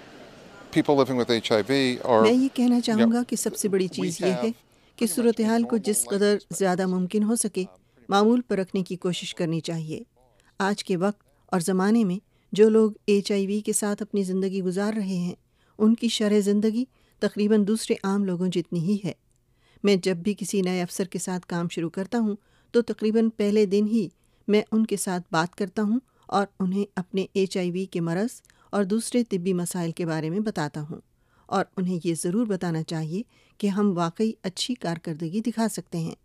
people living with HIV are... میں یہ کہنا چاہوں گا کہ سب سے بڑی چیز یہ ہے کہ صورتحال کو جس قدر زیادہ ممکن ہو سکے معمول پر رکھنے کی کوشش کرنی چاہیے۔ آج کے وقت اور زمانے میں جو لوگ HIV کے ساتھ اپنی زندگی گزار رہے ہیں، ان کی شرح زندگی تقریباً دوسرے عام لوگوں جتنی ہی ہے۔ میں جب بھی کسی نئے افسر کے ساتھ کام شروع کرتا ہوں تو تقریباً پہلے دن ہی میں ان کے ساتھ بات کرتا ہوں اور انہیں اپنے HIV کے مرض اور دوسرے طبی مسائل کے بارے میں بتاتا ہوں، اور انہیں یہ ضرور بتانا چاہیے کہ ہم واقعی اچھی کارکردگی دکھا سکتے ہیں۔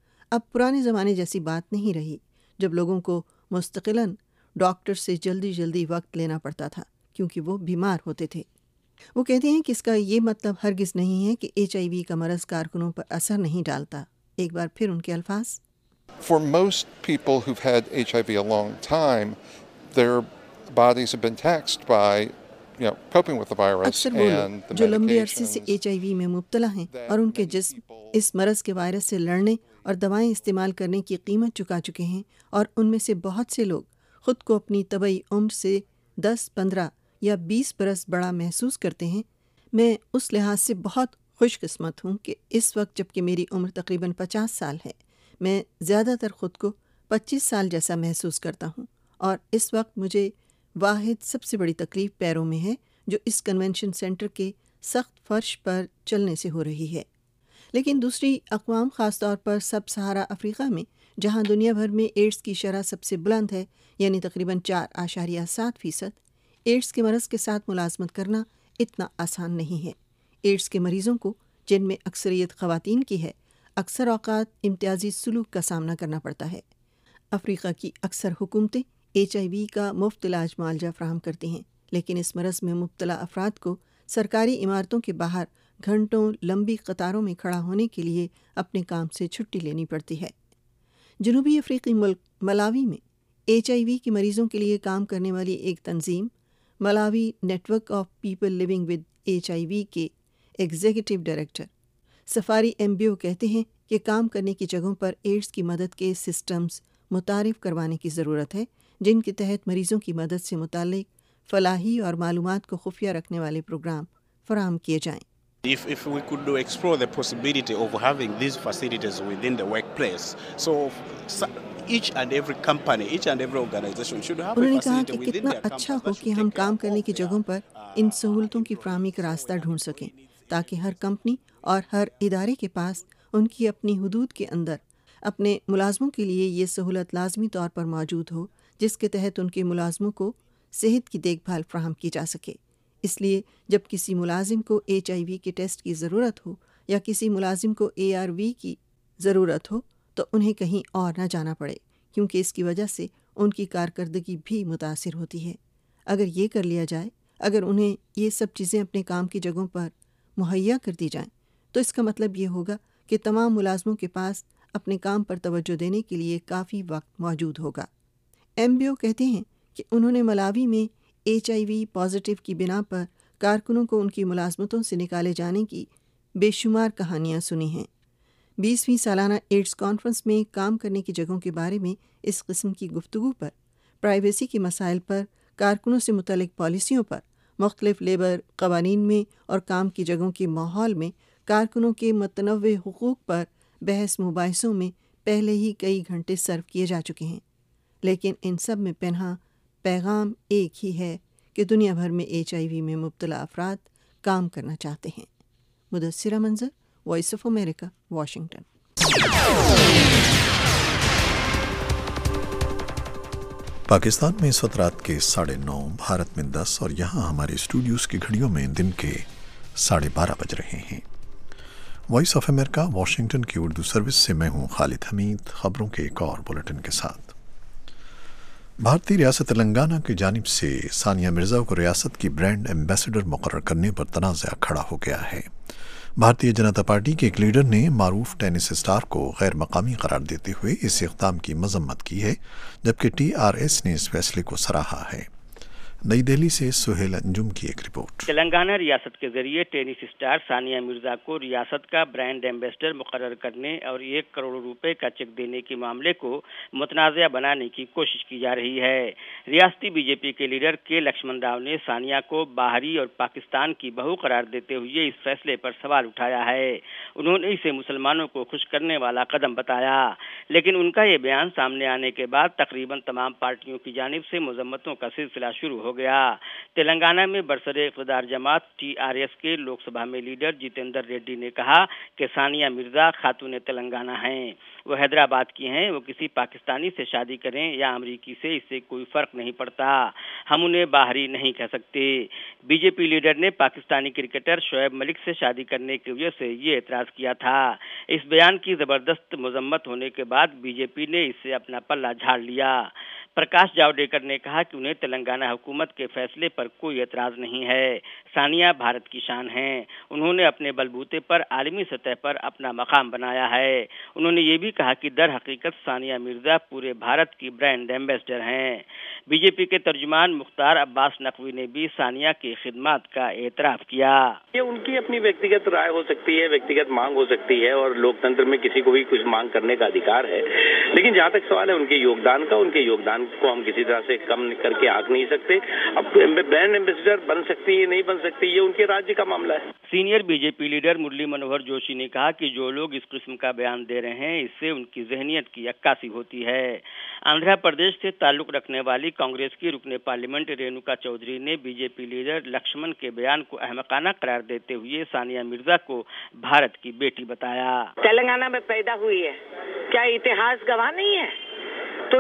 اب پرانے زمانے جیسی بات نہیں رہی جب لوگوں کو مستقلاً ڈاکٹر سے جلدی وقت لینا پڑتا تھا کیونکہ وہ بیمار ہوتے تھے۔ وہ کہتے ہیں کہ اس کا یہ مطلب ہرگز نہیں ہے کہ HIV کا مرض کارکنوں پر اثر نہیں ڈالتا۔ ایک بار پھر ان کے الفاظ: For most people who've had HIV a long time, their bodies have been taxed by, coping with the virus اکثر وہ and لوگ the جو لمبے عرصے سے medications. HIV میں مبتلا ہیں اور ان کے جسم اس مرض کے وائرس سے لڑنے اور دوائیں استعمال کرنے کی قیمت چکا چکے ہیں، اور ان میں سے بہت سے لوگ خود کو اپنی طبعی عمر سے 10، 15 یا 20 برس بڑا محسوس کرتے ہیں۔ میں اس لحاظ سے بہت خوش قسمت ہوں کہ اس وقت جب کہ میری عمر تقریباً 50 سال ہے، میں زیادہ تر خود کو 25 سال جیسا محسوس کرتا ہوں، اور اس وقت مجھے واحد سب سے بڑی تکلیف پیروں میں ہے جو اس کنونشن سینٹر کے سخت فرش پر چلنے سے ہو رہی ہے۔ لیکن دوسری اقوام، خاص طور پر سب سہارا افریقہ میں، جہاں دنیا بھر میں ایڈز کی شرح سب سے بلند ہے، یعنی تقریباً 4.7%، ایڈز کے مرض کے ساتھ ملازمت کرنا اتنا آسان نہیں ہے۔ ایڈز کے مریضوں کو، جن میں اکثریت خواتین کی ہے، اکثر اوقات امتیازی سلوک کا سامنا کرنا پڑتا ہے۔ افریقہ کی اکثر حکومتیں HIV کا مفت علاج معالجہ فراہم کرتی ہیں، لیکن اس مرض میں مبتلا افراد کو سرکاری عمارتوں کے باہر گھنٹوں لمبی قطاروں میں کھڑا ہونے کے لیے اپنے کام سے چھٹی لینی پڑتی ہے۔ جنوبی افریقی ملک ملاوی میں HIV کے مریضوں کے لیے کام کرنے والی ایک تنظیم، Malawi network of people living with HIV کے ایگزیکٹو ڈائریکٹر سفاری ایمبیو کہتے ہیں کہ کام کرنے کی جگہوں پر ایڈز کی مدد کے سسٹمز متعارف کروانے کی ضرورت ہے، جن کے تحت مریضوں کی مدد سے متعلق فلاحی اور معلومات کو خفیہ رکھنے والے پروگرام فراہم کیے جائیں۔ If we could explore the possibility of having these facilities within the workplace, so each and every company, each and every organization should have a انہوں نے کہا facility کہ within کتنا their campus اچھا ہو that کہ should ہم take کام care کرنے of کی جگہوں پر ان سہولتوں کی فراہمی کا راستہ ڈھونڈ سکیں، تاکہ ہر کمپنی اور ہر ادارے کے پاس ان کی اپنی حدود کے اندر اپنے ملازموں کے لیے یہ سہولت لازمی طور پر موجود ہو، جس کے تحت ان کے ملازموں کو صحت کی دیکھ بھال فراہم کی جا سکے۔ اس لیے جب کسی ملازم کو HIV کے ٹیسٹ کی ضرورت ہو یا کسی ملازم کو ARV کی ضرورت ہو تو انہیں کہیں اور نہ جانا پڑے، کیونکہ اس کی وجہ سے ان کی کارکردگی بھی متاثر ہوتی ہے۔ اگر یہ کر لیا جائے، اگر انہیں یہ سب چیزیں اپنے کام کی جگہوں پر مہیا کر دی جائیں تو اس کا مطلب یہ ہوگا کہ تمام ملازموں کے پاس اپنے کام پر توجہ دینے کے لیے کافی وقت موجود ہوگا۔ MBO کہتے ہیں کہ انہوں نے ملاوی میں HIV پازیٹیو کی بنا پر کارکنوں کو ان کی ملازمتوں سے نکالے جانے کی بے شمار کہانیاں سنی ہیں۔ 20ویں سالانہ ایڈز کانفرنس میں کام کرنے کی جگہوں کے بارے میں اس قسم کی گفتگو پر، پرائیویسی کے مسائل پر، کارکنوں سے متعلق پالیسیوں پر، مختلف لیبر قوانین میں اور کام کی جگہوں کے ماحول میں کارکنوں کے متنوع حقوق پر بحث مباحثوں میں پہلے ہی کئی گھنٹے صرف کیے جا چکے ہیں، لیکن ان سب میں پنہاں پیغام ایک ہی ہے کہ دنیا بھر میں HIV میں مبتلا افراد کام کرنا چاہتے ہیں۔ Mudassira Manzar, voice of America, Washington. Pakistan میں اس وقت رات کے 9:30، بھارت میں 10 اور یہاں ہمارے اسٹوڈیوز کی گھڑیوں میں دن کے 12:30 بج رہے ہیں۔ وائس آف امریکہ واشنگٹن کی اردو سروس سے میں ہوں خالد حمید، خبروں کے ایک اور بلیٹن کے ساتھ۔ بھارتی ریاست تلنگانہ کی جانب سے ثانیہ مرزا کو ریاست کی برانڈ ایمبیسڈر مقرر کرنے پر تنازع کھڑا ہو گیا ہے۔ بھارتیہ جنتا پارٹی کے ایک لیڈر نے معروف ٹینس اسٹار کو غیر مقامی قرار دیتے ہوئے اس اقدام کی مذمت کی ہے، جبکہ TRS نے اس فیصلے کو سراہا ہے۔ نئی دہلی سے سہیل انجم کی ایک رپورٹ۔ تلنگانہ ریاست کے ذریعے ٹینس اسٹار ثانیہ مرزا کو ریاست کا برانڈ ایمبیسڈر مقرر کرنے اور 1 کروڑ روپے کا چیک دینے کے معاملے کو متنازع بنانے کی کوشش کی جا رہی ہے۔ ریاستی BJP کے لیڈر کے لکشمن راؤ نے ثانیہ کو باہری اور پاکستان کی بہو قرار دیتے ہوئے اس فیصلے پر سوال اٹھایا ہے۔ انہوں نے اسے مسلمانوں کو خوش کرنے والا قدم بتایا، لیکن ان کا یہ بیان سامنے آنے کے بعد تقریباً تمام پارٹیوں کی جانب سے مذمتوں کا سلسلہ شروع ہو گیا۔ تلنگانہ میں برسر اقتدار جماعت TRS کے لوک سبھا میں لیڈر جتیندر ریڈی نے کہا کہ ثانیہ مرزا خاتون تلنگانہ ہیں، وہ حیدرآباد کی ہیں، وہ کسی پاکستانی سے شادی کریں یا امریکی سے، اس سے کوئی فرق نہیں پڑتا، ہم انہیں باہری نہیں کہہ سکتے۔ BJP لیڈر نے پاکستانی کرکٹر شعیب ملک سے شادی کرنے کی وجہ سے یہ اعتراض کیا تھا۔ اس بیان کی زبردست مذمت ہونے کے بعد BJP نے اس سے اپنا پلہ جھاڑ لیا۔ پرکاش جاوڈیکر نے کہا کہ انہیں تلنگانہ حکومت کے فیصلے پر کوئی اعتراض نہیں ہے، ثانیہ بھارت کی شان ہیں، انہوں نے اپنے بلبوتے پر عالمی سطح پر اپنا مقام بنایا ہے۔ انہوں نے یہ بھی کہا کہ در حقیقت ثانیہ مرزا پورے بھارت کی برانڈ ایمبیسڈر ہیں۔ BJP کے ترجمان مختار عباس نقوی نے بھی ثانیہ کی خدمات کا اعتراف کیا۔ یہ ان کی اپنی ویکتیگت رائے ہو سکتی ہے، ویکتیگت مانگ ہو سکتی ہے، اور لوکتنتر میں کسی کو بھی کچھ مانگ کرنے کا ادھیکار ہے، لیکن جہاں تک سوال ہے ان کے یوگدان کا، ان کے یوگدان کو ہم کسی طرح سے کم کر کے آنک نہیں سکتے۔ اب برانڈ ایمبیسڈر بن سکتی ہے نہیں بن سکتی، یہ ان کے راجیہ کا معاملہ ہے۔ Senior BJP leader Murli Manohar Joshi نے کہا کہ جو لوگ اس قسم کا بیان دے رہے ہیں اس سے ان کی ذہنیت کی عکاسی ہوتی ہے۔ آندھرا پردیش سے تعلق رکھنے والی کانگریس کی رکن پارلیمنٹ رینوکا چودھری نے BJP لیڈر لکشمن کے بیان کو احمقانہ قرار دیتے ہوئے ثانیہ مرزا کو بھارت کی بیٹی بتایا۔ تلنگانہ میں پیدا ہوئی ہے، کیا اتہاس گواہ نہیں ہے؟ تو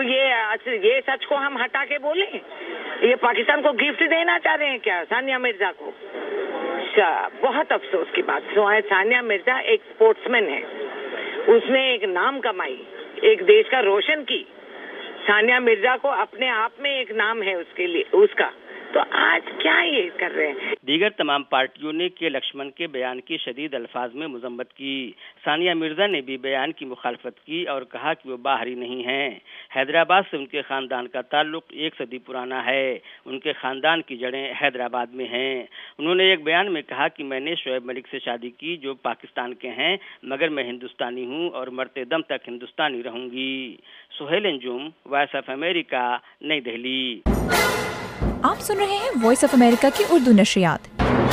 یہ سچ کو ہم ہٹا کے بولیں، یہ پاکستان کو گفٹ دینا چاہ رہے ہیں کیا ثانیہ مرزا کو؟ بہت افسوس کی بات، ثانیہ مرزا ایک اسپورٹس مین ہے، اس نے ایک نام کمائی، ایک دیش کا روشن کی۔ ثانیہ مرزا کو اپنے آپ میں ایک نام ہے اس کے لیے، اس کا، تو آج کیا یہ کر رہے ہیں؟ دیگر تمام پارٹیوں نے کے لکشمن کے بیان کی شدید الفاظ میں مذمت کی۔ ثانیہ مرزا نے بھی بیان کی مخالفت کی اور کہا کہ وہ باہری نہیں ہیں، حیدرآباد سے ان کے خاندان کا تعلق 1 صدی پرانا ہے، ان کے خاندان کی جڑیں حیدرآباد میں ہیں۔ انہوں نے ایک بیان میں کہا کہ میں نے شعیب ملک سے شادی کی جو پاکستان کے ہیں، مگر میں ہندوستانی ہوں اور مرتے دم تک ہندوستانی رہوں گی۔ Suhail Anjum, voice of America, New Delhi. آپ سن رہے ہیں وائس آف امریکہ کی اردو نشریات۔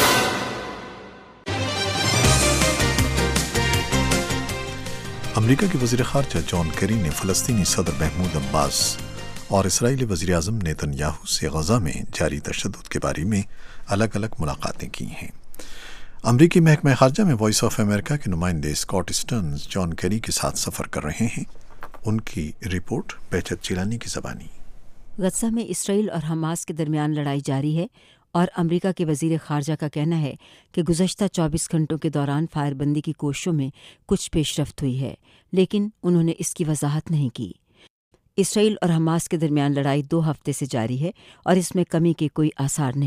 امریکہ کے وزیر خارجہ جان کیری نے فلسطینی صدر محمود عباس اور اسرائیلی وزیر اعظم نیتن یاہو سے غزہ میں جاری تشدد کے بارے میں الگ الگ ملاقاتیں کی ہیں۔ امریکی محکمہ خارجہ میں وائس آف امریکہ کے نمائندے اسکاٹ اسٹرنز جان کیری کے ساتھ سفر کر رہے ہیں۔ ان کی رپورٹ بہجت چیلانی کی زبانی۔ غزہ میں اسرائیل اور حماس کے درمیان لڑائی جاری ہے اور امریکہ کے وزیر خارجہ کا کہنا ہے کہ گزشتہ 24 گھنٹوں کے دوران فائر بندی کی کوششوں میں کچھ پیش رفت ہوئی ہے، لیکن انہوں نے اس کی وضاحت نہیں کی۔ اسرائیل اور حماس کے درمیان لڑائی 2 ہفتے سے جاری ہے اور اس میں کمی کے کوئی آثار نہیں۔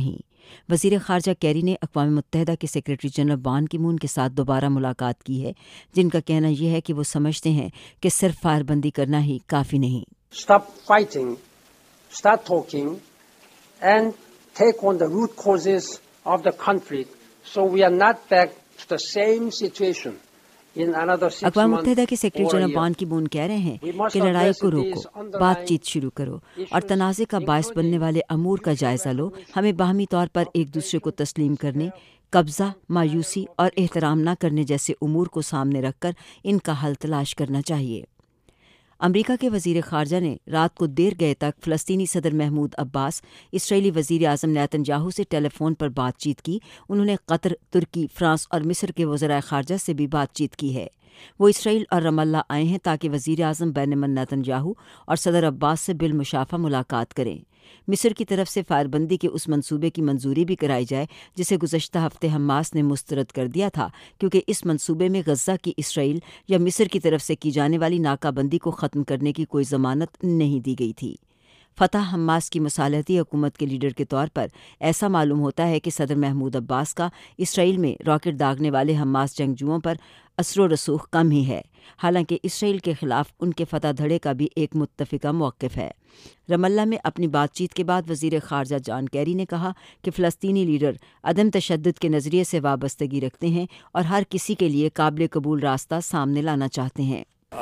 वज़ीर ख़ारजा कैरी ने अक़वाम मुत्तहिदा के सेक्रेटरी जनरल बान की मून के साथ दोबारा मुलाकात की है, जिनका कहना यह है कि वो समझते हैं कि सिर्फ फायरबंदी करना ही काफ़ी नहीं। Stop fighting, start talking and take on the root causes of the conflict so we are not back to the same situation. अक़वाम मुत्तहिदा के सेक्रेटरी जनरल बान की मून कह रहे हैं कि लड़ाई को रोको, बातचीत शुरू करो और तनाज़े का बायस बनने वाले अमूर का जायज़ा लो। हमें बाहमी तौर पर एक दूसरे को तस्लीम करने, कब्ज़ा, मायूसी और एहतराम न करने जैसे उमूर को सामने रखकर इनका हल तलाश करना चाहिए। अमरीका के वज़ीर ख़ारजा ने रात को देर गए तक फ़लस्तीनी सदर महमूद अब्बास, इसराइली वज़ीर आज़म नेतन्याहू से टेलीफ़ोन पर बातचीत की। उन्होंने कतर, तुर्की, फ़्रांस और मिस्र के वज़राए ख़ारजा से भी बातचीत की है। वो इसराइल और रमल्ला आए हैं ताकि वज़ीर आज़म बेंजामिन नेतन्याहू और सदर अब्बास से बिलमुशाफ़ा मुलाकात करें। मिस्र की तरफ से फायरबंदी के उस मंसूबे की मंजूरी भी कराई जाए जिसे गुज़श्ता हफ्ते हमास ने मुस्तरद कर दिया था, क्योंकि इस मंसूबे में गज़ा की इसराइल या मिस्र की तरफ से की जाने वाली नाकाबंदी को ख़त्म करने की कोई ज़मानत नहीं दी गई थी। फ़तह हमास की मुसालहती हुकूमत के लीडर के तौर पर ऐसा मालूम होता है कि सदर महमूद अब्बास का इसराइल में रॉकेट दागने वाले हमास जंगजुओं पर असरो रसूख कम ही है, हालांकि इसराइल के खिलाफ उनके फतह धड़े का भी एक मुत्तफ़िका मौक़िफ़ है। रमल्ला में अपनी बातचीत के बाद वज़ीर ख़ारजा जॉन कैरी ने कहा कि फ़लस्तीनी लीडर अदम तशद्दुद के नज़रिए से वाबस्तगी रखते हैं और हर किसी के लिए काबिल कबूल रास्ता सामने लाना चाहते हैं।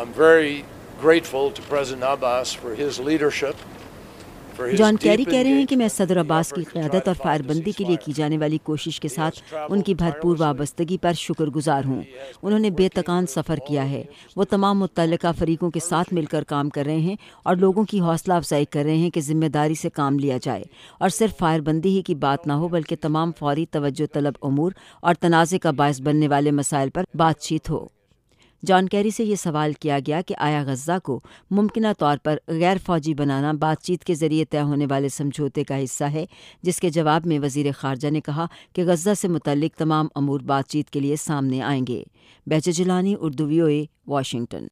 जॉन कैरी कह रहे हैं कि मैं सदर अब्बास की क़यादत और फायरबंदी के लिए की जाने वाली कोशिश के साथ उनकी भरपूर वाबस्तगी पर शुक्रगुजार हूँ। उन्होंने बेतकान सफ़र किया है। वो तमाम मुत्तल्लिका फ़रीक़ों के साथ मिलकर काम कर रहे हैं और लोगों की हौसला अफजाई कर रहे हैं कि ज़िम्मेदारी से काम लिया जाए और सिर्फ फायरबंदी ही की बात ना हो, बल्कि तमाम फ़ौरी तवज्जो तलब उमूर और तनाज़े का बायस बनने वाले मसाइल पर बातचीत हो। जॉन कैरी से ये सवाल किया गया कि आया गज़ा को मुमकिना तौर पर गैर फ़ौजी बनाना बातचीत के ज़रिए तय होने वाले समझौते का हिस्सा है, जिसके जवाब में वज़ीर ख़ारजा ने कहा कि गज़ा से मुतल्लिक तमाम अमूर बातचीत के लिए सामने आएंगे। बैच Jilani, Urdu VOA, Washington.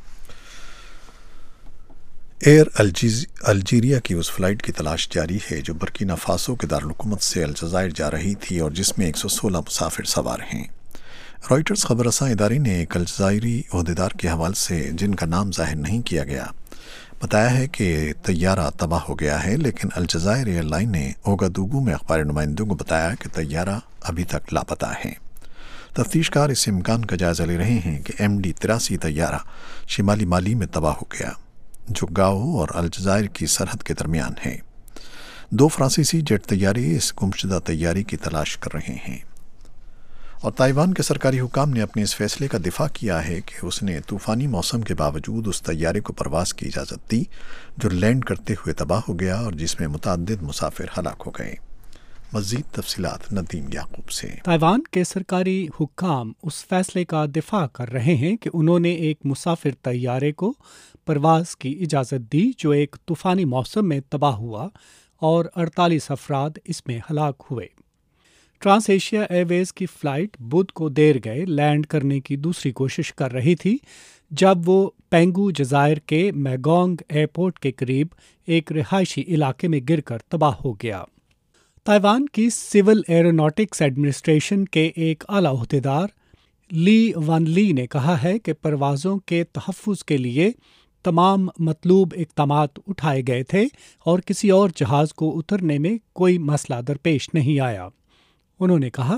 Air Algeria की उस फ़्लाइट की तलाश जारी है जो बर्किना फ़ासो के दारुल-हुकूमत से अल्जायर जा रही थी और जिसमें 116 मुसाफिर सवार हैं। रॉयटर्स खबर रसां इदारे ने एक अल्जायरी ओहदेदार के हवाले से, जिनका नाम ज़ाहिर नहीं किया गया, बताया है कि तैयारा तबाह हो गया है, लेकिन अल्जायर एयरलाइन ने ओगादुगू में अखबारी नुमाइंदों को बताया कि तैयारा अभी तक लापता है। तफ्तीशकार इस इम्कान का जायज़ा ले रहे हैं कि MD-83 तैयारा शिमाली माली में तबाह हो गया, जो गाओ और अल्जायर की सरहद के दरमियान है। 2 फ्रांसीसी जेट तैयारे इस गुमशुदा तैयारी की तलाश कर रहे हैं। और ताइवान के सरकारी हुकाम ने अपने इस फैसले का दिफा किया है कि उसने तूफ़ानी मौसम के बावजूद उस तैयारे को परवाज़ की इजाज़त दी जो लैंड करते हुए तबाह हो गया और जिसमें मुतअद्दिद मुसाफिर हलाक हो गए। मज़ीद तफसीलात नदीम याकूब से। ताइवान के सरकारी हुक्काम उस फैसले का दिफा कर रहे हैं कि उन्होंने एक मुसाफिर तैयारे को परवाज़ की इजाज़त दी जो एक तूफ़ानी मौसम में तबाह हुआ और 48 अफराद इसमें हलाक हुए। ट्रांस एशिया एयरवेज की फ़्लाइट बुध को देर गए लैंड करने की दूसरी कोशिश कर रही थी जब वो पेंगू जज़ायर के मैगोंग एयरपोर्ट के करीब एक रिहायशी इलाके में गिरकर तबाह हो गया। ताइवान की सिविल एरोनॉटिक्स एडमिनिस्ट्रेशन के एक आला ओहदेदार ली वन ली ने कहा है कि परवाज़ों के तहफ़्फ़ुज़ के लिए तमाम मतलूब इक़दामात उठाए गए थे और किसी और जहाज़ को उतरने में कोई मसला दरपेश नहीं आया। उन्होंने कहा,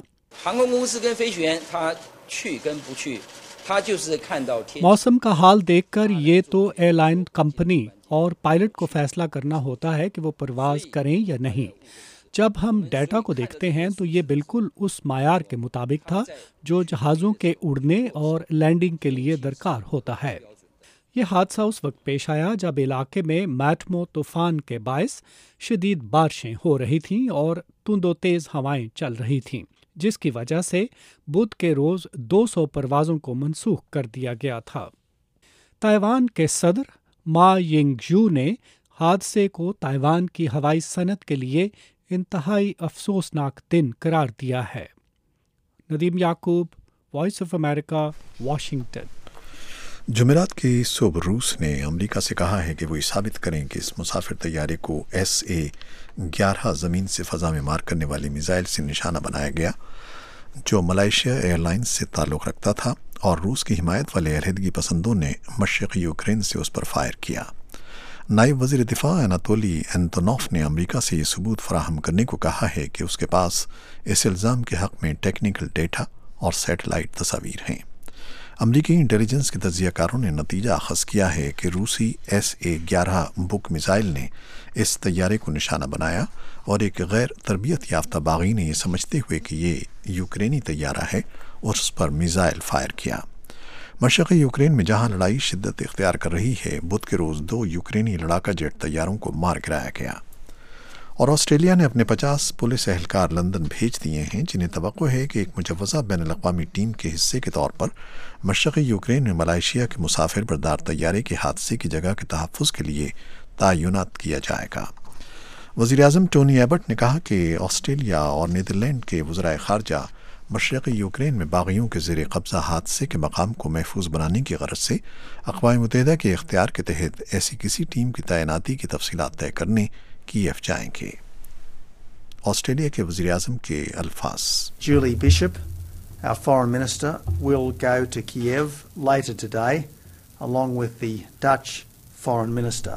मौसम का हाल देखकर ये तो एयरलाइन कंपनी और पायलट को फैसला करना होता है कि वो परवाज़ करें या नहीं। जब हम डेटा को देखते हैं तो ये बिल्कुल उस मायार के मुताबिक था जो जहाज़ों के उड़ने और लैंडिंग के लिए दरकार होता है। ये हादसा उस वक्त पेश आया जब इलाके में मैटमो तूफ़ान के बायस शदीद बारिशें हो रही थीं और तुंदो तेज़ हवाएं चल रही थीं, जिसकी वजह से बुध के रोज़ 200 परवाज़ों को मनसूख कर दिया गया था। ताइवान के सदर मा यिंगजू ने हादसे को ताइवान की हवाई सनत के लिए इंतहाई अफसोसनाक दिन करार दिया है। Nadeem Yaqoob, voice of America, Washington. जुमेरात की सुबह रूस ने अमेरिका से कहा है कि वो ये साबित करें कि इस मुसाफिर तैयारे को SA-11 ज़मीन से फ़ज़ा में मार करने वाली मिसाइल से निशाना बनाया गया जो मलेशिया एयरलाइंस से ताल्लुक़ रखता था, और रूस की हिमायत वाले अलहदगी पसंदों ने मशरक़ी यूक्रेन से उस पर फायर किया। नायब वज़ीर दिफ़ा अनातोली एंटोनोफ ने अमेरिका से ये सबूत फराहम करने को कहा है कि उसके पास इस इल्ज़ाम के हक़ में टेक्निकल डेटा और सैटेलाइट तस्वीर हैं। अमरीकी इंटेलिजेंस के तज्ज़ियाकारों ने नतीजा अख़ज़ किया है कि रूसी SA-11 बुक मिसाइल ने इस तैयारे को निशाना बनाया और एक गैर तरबियत याफ्ता बागी ने यह समझते हुए कि ये यूक्रेनी तैयारा है उस पर मिसाइल फायर किया। मशरक़ी यूक्रेन में जहां लड़ाई शिद्दत इख्तियार कर रही है, बुध के रोज़ 2 यूक्रेनी लड़ाका जेट तैयारों को मार गिराया गया। और ऑस्ट्रेलिया ने अपने 50 पुलिस एहलकार लंदन भेज दिए हैं, जिन्हें तवक्को है कि एक मुजव्वज़ा बैनुल-अक़वामी टीम के हिस्से के तौर पर मशरक़ी यूक्रेन में मलेशिया के मुसाफिर बरदार तैयारे के हादसे की जगह के तहफ़्फ़ुज़ के लिए तयनात किया जाएगा। वज़ीर-ए-आज़म टोनी एबट ने कहा कि ऑस्ट्रेलिया और नीदरलैंड के वज़राए ख़ारजा मशरक़ी यूक्रेन में बाग़ियों के ज़ेर कब्ज़ा हादसे के मकाम को महफूज बनाने की ग़रज़ से अक़वाम मुत्तहिदा के इख्तियार के तहत ऐसी किसी टीम की तैनाती की तफ़सीलात तय करने कीव जाएंगे। ऑस्ट्रेलिया के वज़ीर-ए-आज़म के अल्फाज। Julie Bishop, our foreign minister, will go to Kiev later today along with the Dutch foreign minister.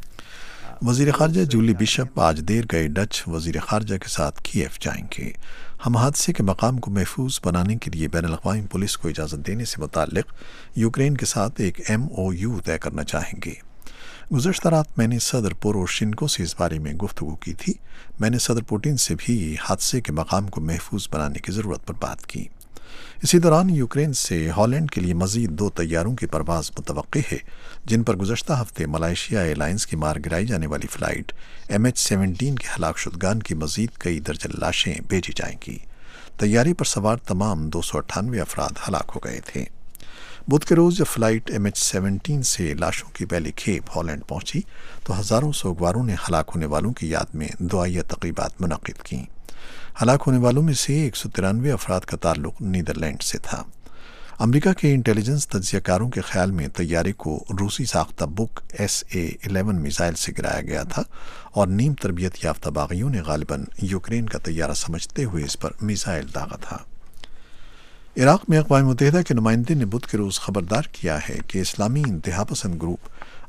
वज़ीर ख़ारजा जूली बिशप आज देर गए डच वज़ीर ख़ारजा के साथ कीव जाएंगे। हम हादसे के मकाम को महफूज बनाने के लिए बैनुल-अक़वामी पुलिस को इजाज़त देने से मुताल्लिक़ यूक्रेन के साथ एक MOU तय करना चाहेंगे। गुज़श्ता रात मैंने सदर पोरोशिन्को से इस बारे में गुफ्तगू की थी। मैंने सदर पुतिन से भी हादसे के मकाम को महफूज बनाने की ज़रूरत पर बात की। इसी दौरान यूक्रेन से हॉलैंड के लिए मज़ीद 2 तैयारों की परवाज़ मुतवक्की है, जिन पर गुज़श्ता हफ्ते मलेशिया एयरलाइंस की मार गिराई जाने वाली फ़्लाइट MH17 के हलाक शुदगान की मज़ीद कई दर्जन लाशें भेजी जाएंगी। तैयारी पर सवार तमाम 298 अफराद हलाक हो गए थे। बुध के रोज़ जब फ़्लाइट MH17 से लाशों की पहली खेप हॉलैंड पहुंची तो हज़ारों सोगवारों ने हलाक होने वालों की याद में दुआया तक़रीबात मुनक़िद की। हलाक होने वालों में से 193 अफराद का ताल्लुक़ नीदरलैंड से था। अमेरिका के इंटेलिजेंस तज्ज़ियाकारों के ख्याल में तैयारे को रूसी साख्ता बुक SA-11 मिसाइल से गिराया गया था और नीम तरबियत याफ्ता बाग़ियों ने गालिबन यूक्रेन का तैयारा समझते हुए इस पर मिसाइल दागा था। इराक़ में अक़वाम मुत्तहिदा के नुमाइंदे ने बुध के रोज़ खबरदार किया है कि इस्लामी इंतहापसंद ग्रुप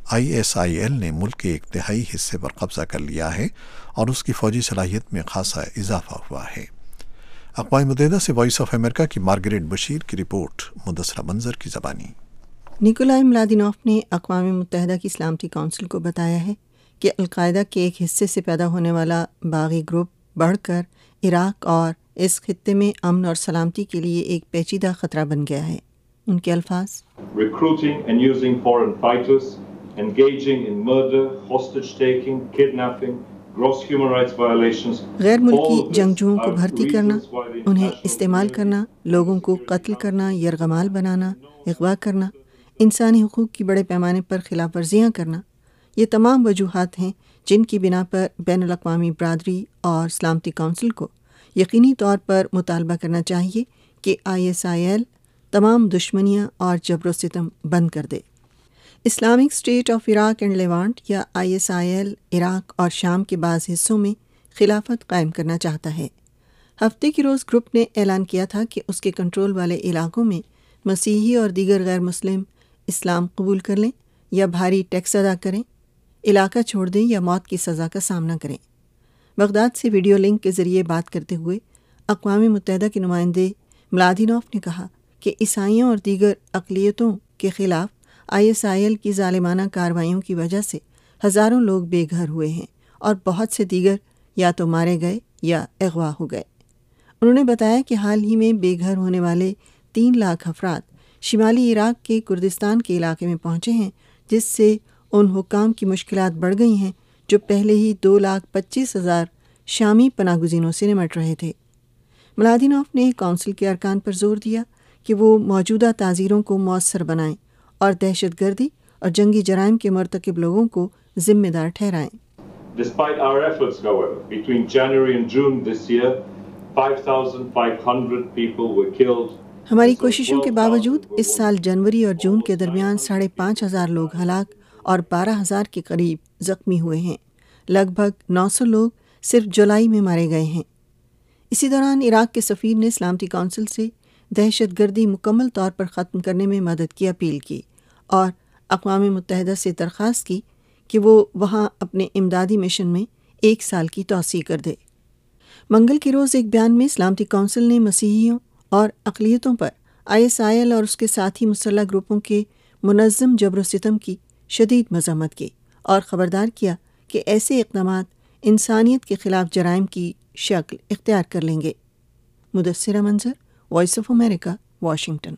ISIL ने मुल्क के एक तिहाई हिस्से पर कब्ज़ा कर लिया है और उसकी फ़ौजी सलाहियत में खासा इजाफा हुआ है। अक़वाम मुत्तहिदा से वॉइस ऑफ अमेरिका की मार्गरेट बशीर की रिपोर्ट, मुदस्सरा मंजर की ज़बानी। निकोलाई म्लादिनोफ ने अक़वाम मुत्तहिदा की सलामती काउंसिल को बताया है कि अलकायदा के एक हिस्से से पैदा होने वाला बागी ग्रुप बढ़कर इराक़ और इस खित्ते में अमन और सलामती के लिए एक पेचीदा ख़तरा बन गया है। उनके अल्फाज। Recruiting and using foreign fighters, engaging in murder, hostage taking, kidnapping, gross human rights violations. गैर मुल्की जंगजुओं को भर्ती करना, उन्हें इस्तेमाल करना, लोगों को कत्ल करना, यरगमाल बनाना, अगवा करना, इंसानी हुकूक की बड़े पैमाने पर खिलाफ वर्जियाँ करना, ये तमाम वजूहात हैं जिनकी बिना पर बैनुल-अक़वामी बरादरी और सलामती काउंसिल को यकीनी तौर पर मुतालबा करना चाहिए कि ISIL तमाम दुश्मनियाँ और जबर सितम बंद कर दे। Islamic State of Iraq and Levant या ISIL इराक और शाम के बाज़ हिस्सों में खिलाफत कायम करना चाहता है। हफ्ते के रोज़ ग्रुप ने ऐलान किया था कि उसके कंट्रोल वाले इलाकों में मसीही और दीगर गैर मुस्लिम इस्लाम कबूल कर लें या भारी टैक्स अदा करें, इलाका छोड़ दें या मौत की सज़ा का सामना करें। बगदाद से वीडियो लिंक के ज़रिए बात करते हुए अक़वाम मुत्तहिदा के नुमाइंदे म्लादिनोफ ने कहा कि ईसाइयों और दीगर अक़लियतों के ख़िलाफ़ ISIL की ज़ालिमाना कार्रवाइयों की वजह से हज़ारों लोग बेघर हुए हैं और बहुत से दीगर या तो मारे गए या अगवा हो गए। उन्होंने बताया कि हाल ही में बेघर होने वाले 3 लाख अफराद शिमाली इराक के कुर्दिस्तान के इलाके में पहुँचे हैं, जिससे उन हुक्काम की मुश्किलात बढ़ गई हैं जो पहले ही 2,25,000 शामी पनागुज़ीनों से निमट रहे थे। म्लादिनोफ ने काउंसिल के अरकान पर जोर दिया कि वो मौजूदा ताज़ीरों को मौसर बनाएं और दहशतगर्दी और जंगी जराइम के मर्तकब लोगों को जिम्मेदार ठहराएं। Despite our efforts, however, between January and June this year, 5,500 people were killed ہماری کوششوں کے باوجود اس سال جنوری اور جون کے درمیان 5,500 لوگ ہلاک اور 12,000 کے قریب زخمی ہوئے ہیں۔ لگ بھگ 900 لوگ صرف جولائی میں مارے گئے ہیں۔ اسی دوران عراق کے سفیر نے سلامتی کونسل سے دہشت گردی مکمل طور پر ختم کرنے میں مدد کی اپیل کی اور اقوام متحدہ سے درخواست کی کہ وہ وہاں اپنے امدادی مشن میں 1 سال کی توسیع کر دے۔ منگل کے روز ایک بیان میں سلامتی کونسل نے مسیحیوں اور اقلیتوں پر ISIL اور اس کے ساتھی مسلح گروپوں کے منظم جبر و ستم کی شدید مذمت کی اور خبردار کیا کہ ایسے اقدامات انسانیت کے خلاف جرائم کی شکل اختیار کر لیں گے۔ Mudassira Manzar, voice of America, Washington.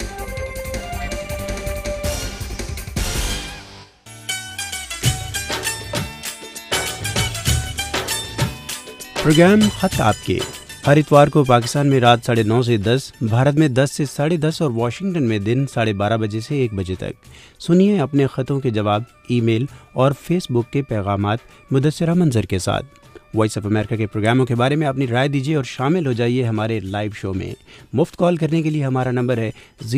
Program خط آپ کے ہر اتوار کو پاکستان میں رات 9:30 سے 10، بھارت میں 10 سے 10:30 اور واشنگٹن میں دن 12:30 بجے سے 1 بجے تک سنیے اپنے خطوں کے جواب ای میل اور فیس بک کے پیغامات مدثرہ منظر کے ساتھ۔ وائس آف امریکہ کے پروگراموں کے بارے میں اپنی رائے دیجیے اور شامل ہو جائیے ہمارے لائیو شو میں۔ مفت کال کرنے کے لیے ہمارا نمبر ہے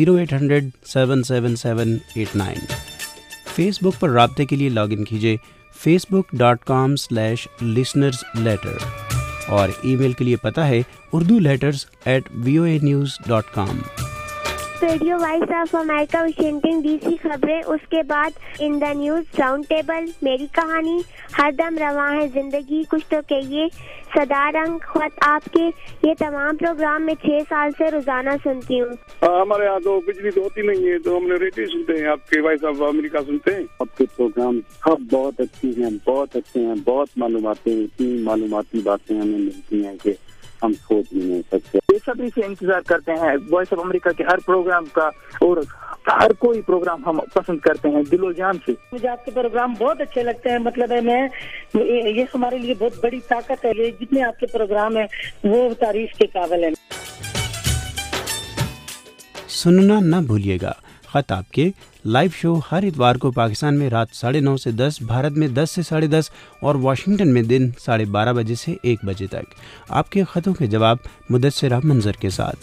0800-777-89۔ فیس بک پر رابطے کے لیے لاگ ان کیجیے facebook.com/listenersletter اور ای میل کے لیے پتہ ہے urduletters@voanews.com۔ Radio voice of America Washington D C خبریں، اس کے بعد in the news, round table, میری کہانی، ہر دم رواں ہے زندگی، کچھ تو کہیے، صدا رنگ، خط آپ کے، یہ تمام پروگرام میں 6 سال سے روزانہ سنتی ہوں۔ ہمارے یہاں تو بجلی تو ہوتی نہیں ہے تو ہم نے ریڈیو سنتے ہیں، آپ کے وائس آف امریکہ سنتے ہیں۔ آپ کے پروگرام سب بہت اچھی ہیں، بہت اچھے ہیں، بہت معلوماتیں، اتنی معلوماتی باتیں ہمیں ملتی ہیں کہ ہم سوچ بھی نہیں سکتے۔ بے صبری سے انتظار کرتے ہیں وائس آف امریکہ کے ہر پروگرام کا، اور ہر کوئی پروگرام ہم پسند کرتے ہیں دل و جان سے۔ مجھے آپ کے پروگرام بہت اچھے لگتے ہیں، مطلب ہے یہ ہمارے لیے بہت بڑی طاقت ہے، یہ جتنے آپ کے پروگرام ہیں وہ تعریف کے قابل ہیں۔ سننا نہ بھولیے گا خط آپ کے لائیو شو ہر اتوار کو پاکستان میں رات 9:30 سے 10، بھارت میں 10 سے 10:30 اور واشنگٹن میں دن 12:30 بجے سے 1 بجے تک آپ کے خطوں کے جواب مدثرہ منظر کے ساتھ۔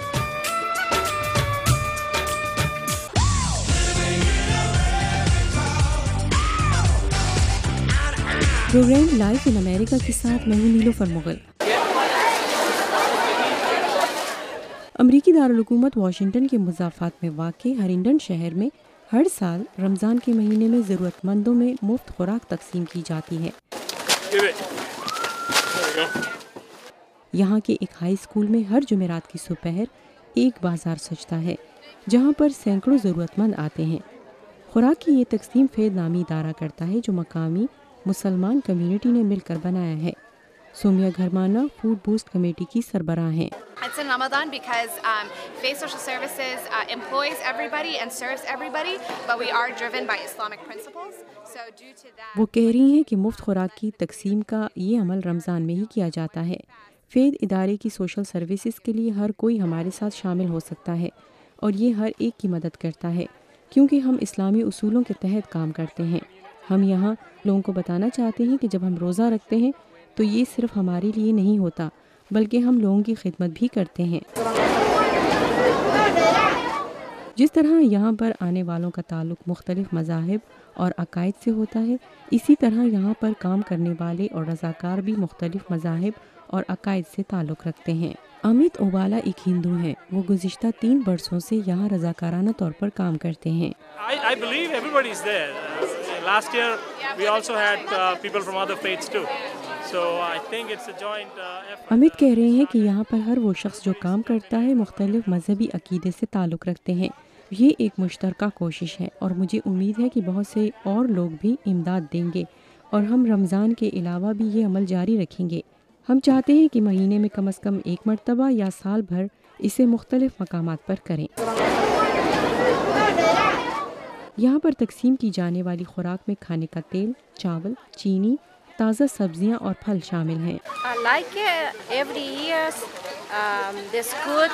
پروگرام لائف ان امریکہ کے ساتھ میں ہوں نیلوفر مغل۔ امریکی دارالحکومت واشنگٹن کے مضافات میں واقع ہرنگٹن شہر میں ہر سال رمضان کے مہینے میں ضرورت مندوں میں مفت خوراک تقسیم کی جاتی ہے۔ یہاں کے ایک ہائی اسکول میں ہر جمعرات کی دوپہر ایک بازار سجتا ہے جہاں پر سینکڑوں ضرورت مند آتے ہیں۔ خوراک کی یہ تقسیم فید نامی ادارہ کرتا ہے جو مقامی مسلمان کمیونٹی نے مل کر بنایا ہے۔ Saumya Gharmana food boost committee کی سربراہ ہیں۔ It's in Ramadan because Faith Social Services employs everybody and serves everybody, but we are driven by Islamic principles. So due to that وہ کہہ رہی ہیں کہ مفت خوراک کی تقسیم کا یہ عمل رمضان میں ہی کیا جاتا ہے۔ فید ادارے کی سوشل سروسز کے لیے ہر کوئی ہمارے ساتھ شامل ہو سکتا ہے اور یہ ہر ایک کی مدد کرتا ہے کیونکہ ہم اسلامی اصولوں کے تحت کام کرتے ہیں۔ ہم یہاں لوگوں کو بتانا چاہتے ہیں کہ جب ہم روزہ رکھتے ہیں تو یہ صرف ہمارے لیے نہیں ہوتا بلکہ ہم لوگوں کی خدمت بھی کرتے ہیں۔ جس طرح یہاں پر آنے والوں کا تعلق مختلف مذاہب اور عقائد سے ہوتا ہے، اسی طرح یہاں پر کام کرنے والے اور رضاکار بھی مختلف مذاہب اور عقائد سے تعلق رکھتے ہیں۔ امیت اوبالا ایک ہندو ہیں، وہ گزشتہ 3 برسوں سے یہاں رضاکارانہ طور پر کام کرتے ہیں۔ I believe everybody is there. Last year we also had people from other faiths too. So I think it's a joint effort. Amit کہہ رہے ہیں کہ یہاں پر ہر وہ شخص جو کام کرتا ہے مختلف مذہبی عقیدے سے تعلق رکھتے ہیں۔ یہ ایک مشترکہ کوشش ہے اور مجھے امید ہے کہ بہت سے اور لوگ بھی امداد دیں گے اور ہم رمضان کے علاوہ بھی یہ عمل جاری رکھیں گے۔ ہم چاہتے ہیں کہ مہینے میں کم از کم 1 مرتبہ یا سال بھر اسے مختلف مقامات پر کریں۔ یہاں پر تقسیم کی جانے والی خوراک میں کھانے کا تیل، چاول، چینی، تازہ سبزیاں اور پھل شامل ہیں۔ like every year this good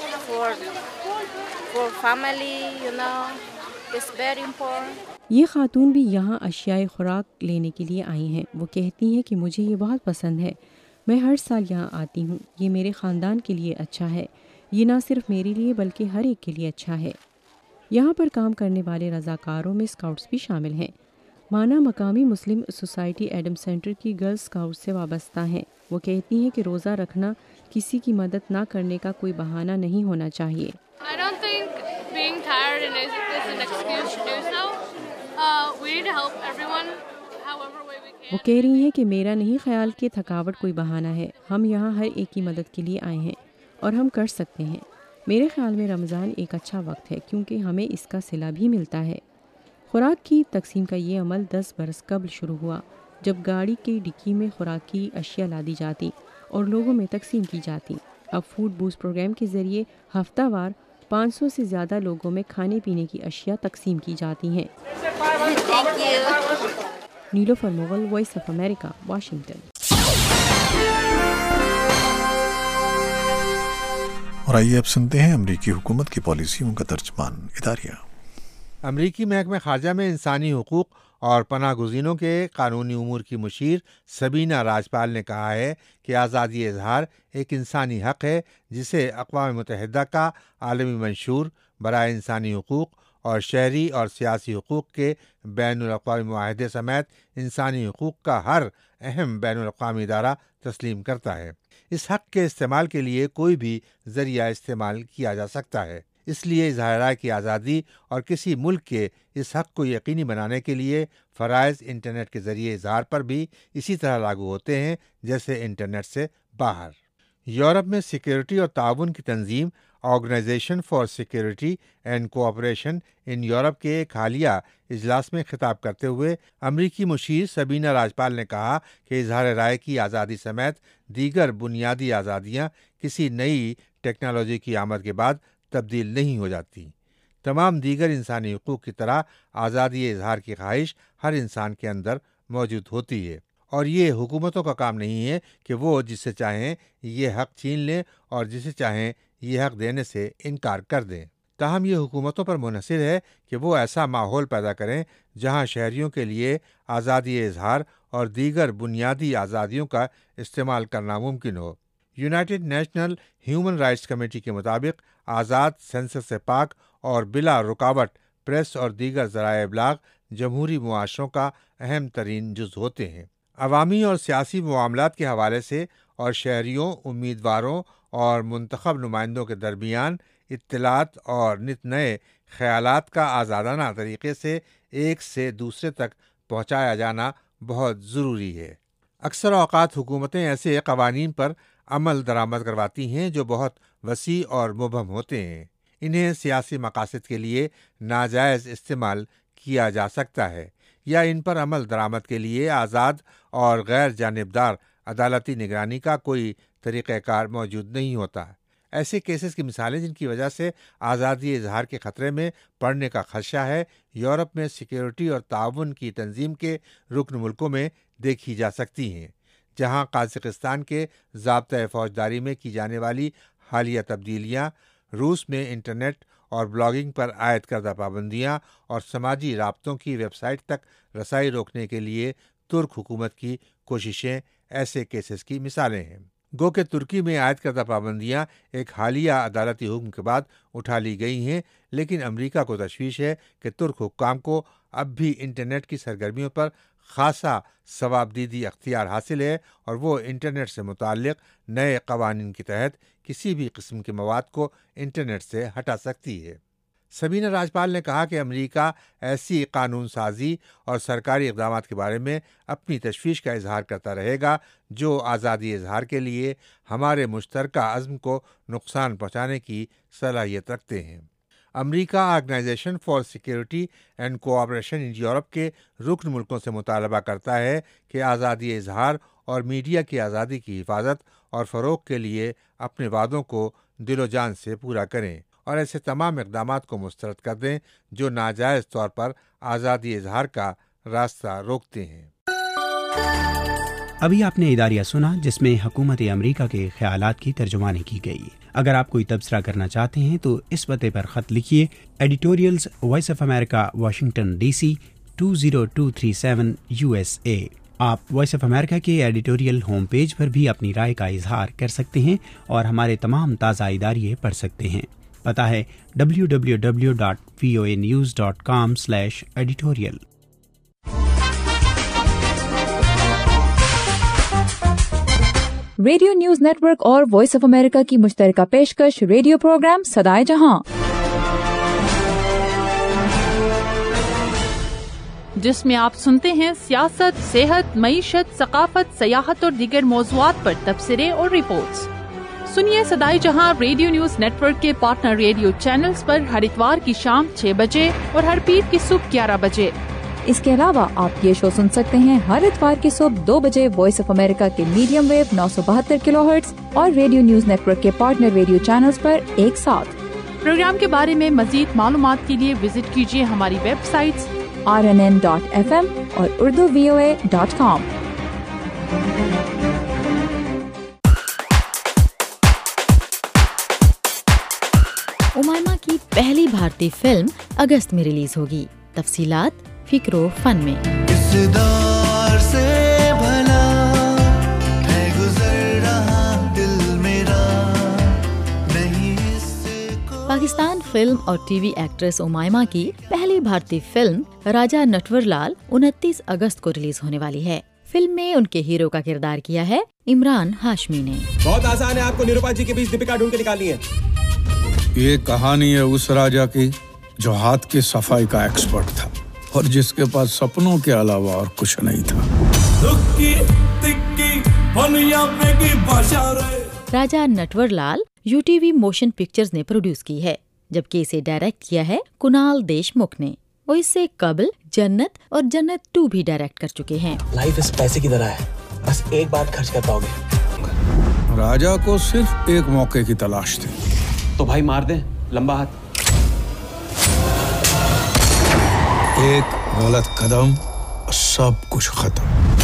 for family, you know, it's very important. یہ خاتون بھی یہاں اشیاء خوراک لینے کے لیے آئی ہیں۔ وہ کہتی ہیں کہ مجھے یہ بہت پسند ہے، میں ہر سال یہاں آتی ہوں، یہ میرے خاندان کے لیے اچھا ہے، یہ نہ صرف میرے لیے بلکہ ہر ایک کے لیے اچھا ہے۔ یہاں پر کام کرنے والے رضاکاروں میں اسکاؤٹس بھی شامل ہیں۔ مانا مقامی مسلم سوسائٹی ایڈم سینٹر کی گرل اسکاؤٹ سے وابستہ ہیں۔ وہ کہتی ہیں کہ روزہ رکھنا کسی کی مدد نہ کرنے کا کوئی بہانہ نہیں ہونا چاہیے۔ وہ کہہ رہی ہیں کہ میرا نہیں خیال کہ تھکاوٹ کوئی بہانہ ہے، ہم یہاں ہر ایک کی مدد کے لیے آئے ہیں اور ہم کر سکتے ہیں۔ میرے خیال میں رمضان ایک اچھا وقت ہے کیونکہ ہمیں اس کا صلہ بھی ملتا ہے۔ خوراک کی تقسیم کا یہ عمل 10 برس قبل شروع ہوا، جب گاڑی کی ڈکی میں خوراک کی اشیاء لادی جاتی اور لوگوں میں تقسیم کی جاتی۔ اب فوڈ بوسٹ پروگرام کے ذریعے ہفتہ وار 500 سے زیادہ لوگوں میں کھانے پینے کی اشیاء تقسیم کی جاتی ہیں۔ Nilofar Mughal, voice of America, Washington. اور آئیے اب سنتے ہیں امریکی حکومت کی پالیسیوں کا ترجمان اداریہ۔ امریکی محکمہ خارجہ میں انسانی حقوق اور پناہ گزینوں کے قانونی امور کی مشیر سبینہ راجپال نے کہا ہے کہ آزادی اظہار ایک انسانی حق ہے جسے اقوام متحدہ کا عالمی منشور برائے انسانی حقوق اور شہری اور سیاسی حقوق کے بین الاقوامی معاہدے سمیت انسانی حقوق کا ہر اہم بین الاقوامی ادارہ تسلیم کرتا ہے۔ اس حق کے استعمال کے لیے کوئی بھی ذریعہ استعمال کیا جا سکتا ہے، اس لیے اظہار رائے کی آزادی اور کسی ملک کے اس حق کو یقینی بنانے کے لیے فرائض انٹرنیٹ کے ذریعے اظہار پر بھی اسی طرح لاگو ہوتے ہیں جیسے انٹرنیٹ سے باہر۔ یورپ میں سیکیورٹی اور تعاون کی تنظیم organisation for security and cooperation in Europe کے ایک حالیہ اجلاس میں خطاب کرتے ہوئے امریکی مشیر سبینہ راجپال نے کہا کہ اظہار رائے کی آزادی سمیت دیگر بنیادی آزادیاں کسی نئی ٹیکنالوجی کی آمد کے بعد تبدیل نہیں ہو جاتی۔ تمام دیگر انسانی حقوق کی طرح آزادی اظہار کی خواہش ہر انسان کے اندر موجود ہوتی ہے، اور یہ حکومتوں کا کام نہیں ہے کہ وہ جسے چاہیں یہ حق چھین لیں اور جسے چاہیں یہ حق دینے سے انکار کر دیں۔ تاہم یہ حکومتوں پر منحصر ہے کہ وہ ایسا ماحول پیدا کریں جہاں شہریوں کے لیے آزادی اظہار اور دیگر بنیادی آزادیوں کا استعمال کرنا ممکن ہو۔ United national human rights committee کے مطابق آزاد، سینسر سے پاک اور بلا رکاوٹ پریس اور دیگر ذرائع ابلاغ جمہوری معاشروں کا اہم ترین جز ہوتے ہیں۔ عوامی اور سیاسی معاملات کے حوالے سے اور شہریوں، امیدواروں اور منتخب نمائندوں کے درمیان اطلاعات اور نت نئے خیالات کا آزادانہ طریقے سے ایک سے دوسرے تک پہنچایا جانا بہت ضروری ہے۔ اکثر اوقات حکومتیں ایسے قوانین پر عمل درآمد کرواتی ہیں جو بہت وسیع اور مبہم ہوتے ہیں۔ انہیں سیاسی مقاصد کے لیے ناجائز استعمال کیا جا سکتا ہے، یا ان پر عمل درآمد کے لیے آزاد اور غیر جانبدار عدالتی نگرانی کا کوئی طریقہ کار موجود نہیں ہوتا۔ ایسے کیسز کی مثالیں جن کی وجہ سے آزادی اظہار کے خطرے میں پڑنے کا خدشہ ہے، یورپ میں سیکیورٹی اور تعاون کی تنظیم کے رکن ملکوں میں دیکھی جا سکتی ہیں، جہاں قازقستان کے ضابطۂ فوجداری میں کی جانے والی حالیہ تبدیلیاں، روس میں انٹرنیٹ اور بلاگنگ پر عائد کردہ پابندیاں اور سماجی رابطوں کی ویب سائٹ تک رسائی روکنے کے لیے ترک حکومت کی کوششیں ایسے کیسز کی مثالیں ہیں۔ گو کہ ترکی میں عائد کردہ پابندیاں ایک حالیہ عدالتی حکم کے بعد اٹھا لی گئی ہیں، لیکن امریکہ کو تشویش ہے کہ ترک حکام کو اب بھی انٹرنیٹ کی سرگرمیوں پر خاصا ثوابدیدی اختیار حاصل ہے، اور وہ انٹرنیٹ سے متعلق نئے قوانین کے تحت کسی بھی قسم کے مواد کو انٹرنیٹ سے ہٹا سکتی ہے۔ سبینہ راجپال نے کہا کہ امریکہ ایسی قانون سازی اور سرکاری اقدامات کے بارے میں اپنی تشویش کا اظہار کرتا رہے گا جو آزادی اظہار کے لیے ہمارے مشترکہ عزم کو نقصان پہنچانے کی صلاحیت رکھتے ہیں۔ America organisation for security and cooperation in Europe کے رکن ملکوں سے مطالبہ کرتا ہے کہ آزادی اظہار اور میڈیا کی آزادی کی حفاظت اور فروغ کے لیے اپنے وعدوں کو دل و جان سے پورا کریں اور ایسے تمام اقدامات کو مسترد کر دیں جو ناجائز طور پر آزادی اظہار کا راستہ روکتے ہیں۔ ابھی آپ نے اداریہ سنا جس میں حکومت امریکہ کے خیالات کی ترجمانی کی گئی۔ اگر آپ کوئی تبصرہ کرنا چاہتے ہیں تو اس پتے پر خط لکھیے، editorials voice of America, Washington D C 20237 USA۔ आप वॉइस ऑफ अमेरिका के एडिटोरियल होम पेज पर भी अपनी राय का इजहार कर सकते हैं और हमारे तमाम ताज़ा इदारिये पढ़ सकते हैं। पता है www.voanews.com/editorial। रेडियो न्यूज नेटवर्क और वॉइस ऑफ अमेरिका की मुश्तरका पेशकश रेडियो प्रोग्राम सदाए जहां, जिसमें आप सुनते हैं सियासत, सेहत, मईशत, सकाफत, सयाहत और दीगर मौज़ूआत पर तबसरे और रिपोर्ट्स। सुनिए सदाए जहां रेडियो न्यूज नेटवर्क के पार्टनर रेडियो चैनल्स पर हर इतवार की शाम 6 बजे और हर पीर की सुबह 11 बजे। इसके अलावा आप ये शो सुन सकते हैं हर इतवार की सुबह 2 बजे वॉइस ऑफ अमेरिका के मीडियम वेव 972 किलोहर्ट्ज और रेडियो न्यूज नेटवर्क के पार्टनर रेडियो चैनल्स पर एक साथ। प्रोग्राम के बारे में मजीद मालूमात के लिए विजिट कीजिए हमारी वेबसाइट्स rnn.fm और urduvoa.com। उमाइमा की पहली भारतीय फिल्म अगस्त में रिलीज होगी। तफसीलात फिक्रो फन में। इस दौर से भला है गुजर रहा दिल मेरा, नहीं पाकिस्तान फिल्म और टीवी एक्ट्रेस उमाइमा की पहली भारतीय फिल्म राजा नटवरलाल 29 अगस्त को रिलीज होने वाली है। फिल्म में उनके हीरो का किरदार किया है इमरान हाशमी ने। बहुत आसान है, आपको निरूपा जी के बीच दीपिका ढूंढ के निकालनी है। ये कहानी है उस राजा की जो हाथ की सफाई का एक्सपर्ट था और जिसके पास सपनों के अलावा और कुछ नहीं था। Raja Natwarlal UTV motion pictures ने प्रोड्यूस की है, जबकि इसे डायरेक्ट किया है कुणाल देशमुख ने। वो इससे कबल जन्नत और जन्नत 2 भी डायरेक्ट कर चुके हैं। लाइफ इस पैसे की तरह है, बस एक बार खर्च कर पाओगे। राजा को सिर्फ एक मौके की तलाश थी। तो भाई मार दे, लंबा हाथ। एक गलत कदम और सब कुछ खत्म।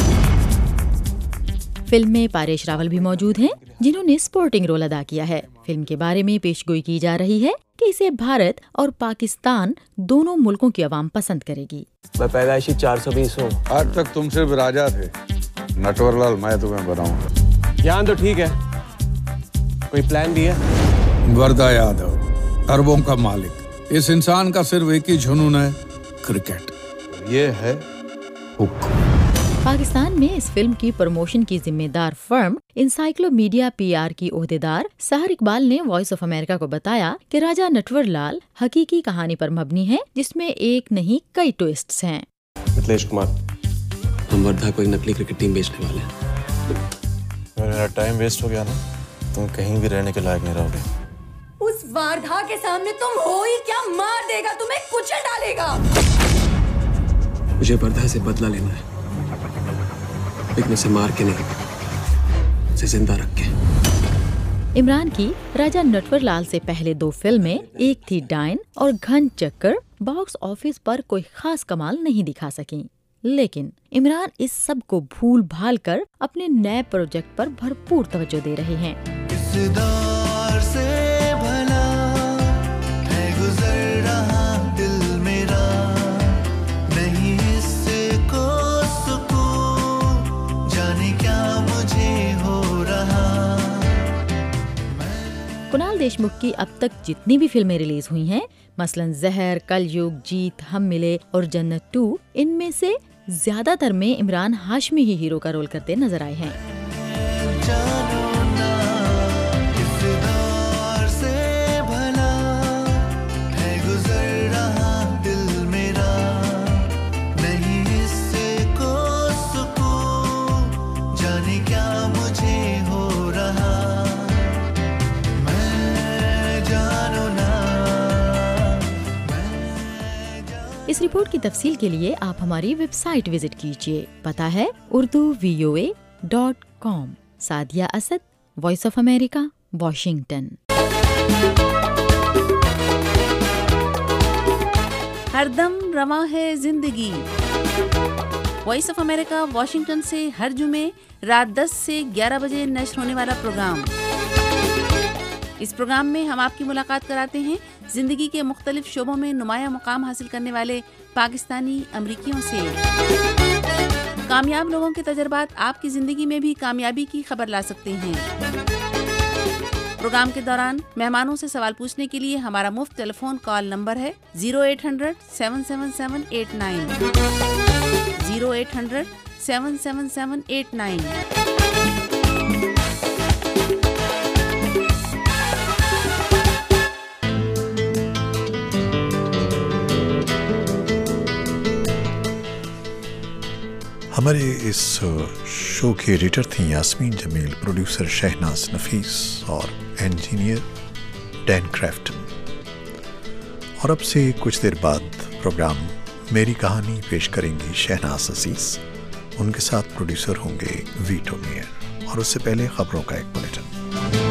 फिल्म में पारेश रावल भी मौजूद हैं, जिन्होंने स्पोर्टिंग रोल अदा किया है। फिल्म के बारे में पेशगोई की जा रही है कि इसे भारत और पाकिस्तान दोनों मुल्कों की आवाम पसंद करेगी। मैं पैदाइशी 420 हूँ। आज तक तुम सिर्फ राजा थे, नटवरलाल मैं तुम्हें बनाऊंगा। ज्ञान तो ठीक है, कोई प्लान भी है? वर्दा यादव, अरबों का मालिक। इस इंसान का सिर्फ एक ही जुनून है, क्रिकेट। ये है हुक्म। पाकिस्तान में इस फिल्म की प्रमोशन की जिम्मेदार फर्म इंसाइक्लोमीडिया पीआर की ओहदेदार सहर इकबाल ने वॉइस ऑफ अमेरिका को बताया कि राजा नटवरलाल हकीकी कहानी पर मबनी है, जिसमें एक नहीं कई ट्विस्ट्स हैं। मिथिलेश कुमार, हम वर्धा को एक नकली क्रिकेट टीम बेचने वाले हैं। मेरा टाइम वेस्ट हो गया ना, तुम कहीं भी रहने के लायक नहीं रहोगे। उस वारधा के सामने तुम हो ही क्या, मार देगा, तुम्हें कुचल डालेगा। मुझे वर्धा से बदला लेना है, लेकिन इसे मार के नहीं, इसे जिंदा रख के। इमरान की राजा नटवरलाल से पहले 2 फिल्में, एक थी डायन और घन चक्कर, बॉक्स ऑफिस पर कोई खास कमाल नहीं दिखा सकीं। लेकिन इमरान इस सब को भूल भाल कर अपने नए प्रोजेक्ट पर भरपूर तवज्जो दे रहे हैं। इस दौर से भला है गुजर रहा दिल मेरा, नहीं इसको सुकून, जाने क्या मुझे हो रहा। कुणाल देशमुख की अब तक जितनी भी फिल्में रिलीज हुई हैं, मसलन जहर, कलयुग, जीत, हम मिले और जन्नत 2, इनमें से ज्यादातर में इमरान हाशमी ही हीरो का रोल करते नजर आए हैं। इस रिपोर्ट की तफसील के लिए आप हमारी वेबसाइट विजिट कीजिए। पता है urduvoa.com। Sadia Asad, voice of America, Washington. हरदम रवा है जिंदगी। वॉइस ऑफ अमेरिका वॉशिंगटन से हर जुमे रात 10 से 11 बजे नश्र होने वाला प्रोग्राम। اس پروگرام میں ہم آپ کی ملاقات کراتے ہیں زندگی کے مختلف شعبوں میں نمایاں مقام حاصل کرنے والے پاکستانی امریکیوں سے۔ کامیاب لوگوں کے تجربات آپ کی زندگی میں بھی کامیابی کی خبر لا سکتے ہیں۔ پروگرام کے دوران مہمانوں سے سوال پوچھنے کے لیے ہمارا مفت ٹیلی فون کال نمبر ہے 0800-777-89 0800-777-89۔ ہمارے اس شو کے ایڈیٹر تھیں یاسمین جمیل، پروڈیوسر شہناز نفیس اور انجینئر ڈین کرافٹن۔ اور اب سے کچھ دیر بعد پروگرام میری کہانی پیش کریں گی شہناز عزیز، ان کے ساتھ پروڈیوسر ہوں گے ویٹو میئر، اور اس سے پہلے خبروں کا ایک بلیٹن۔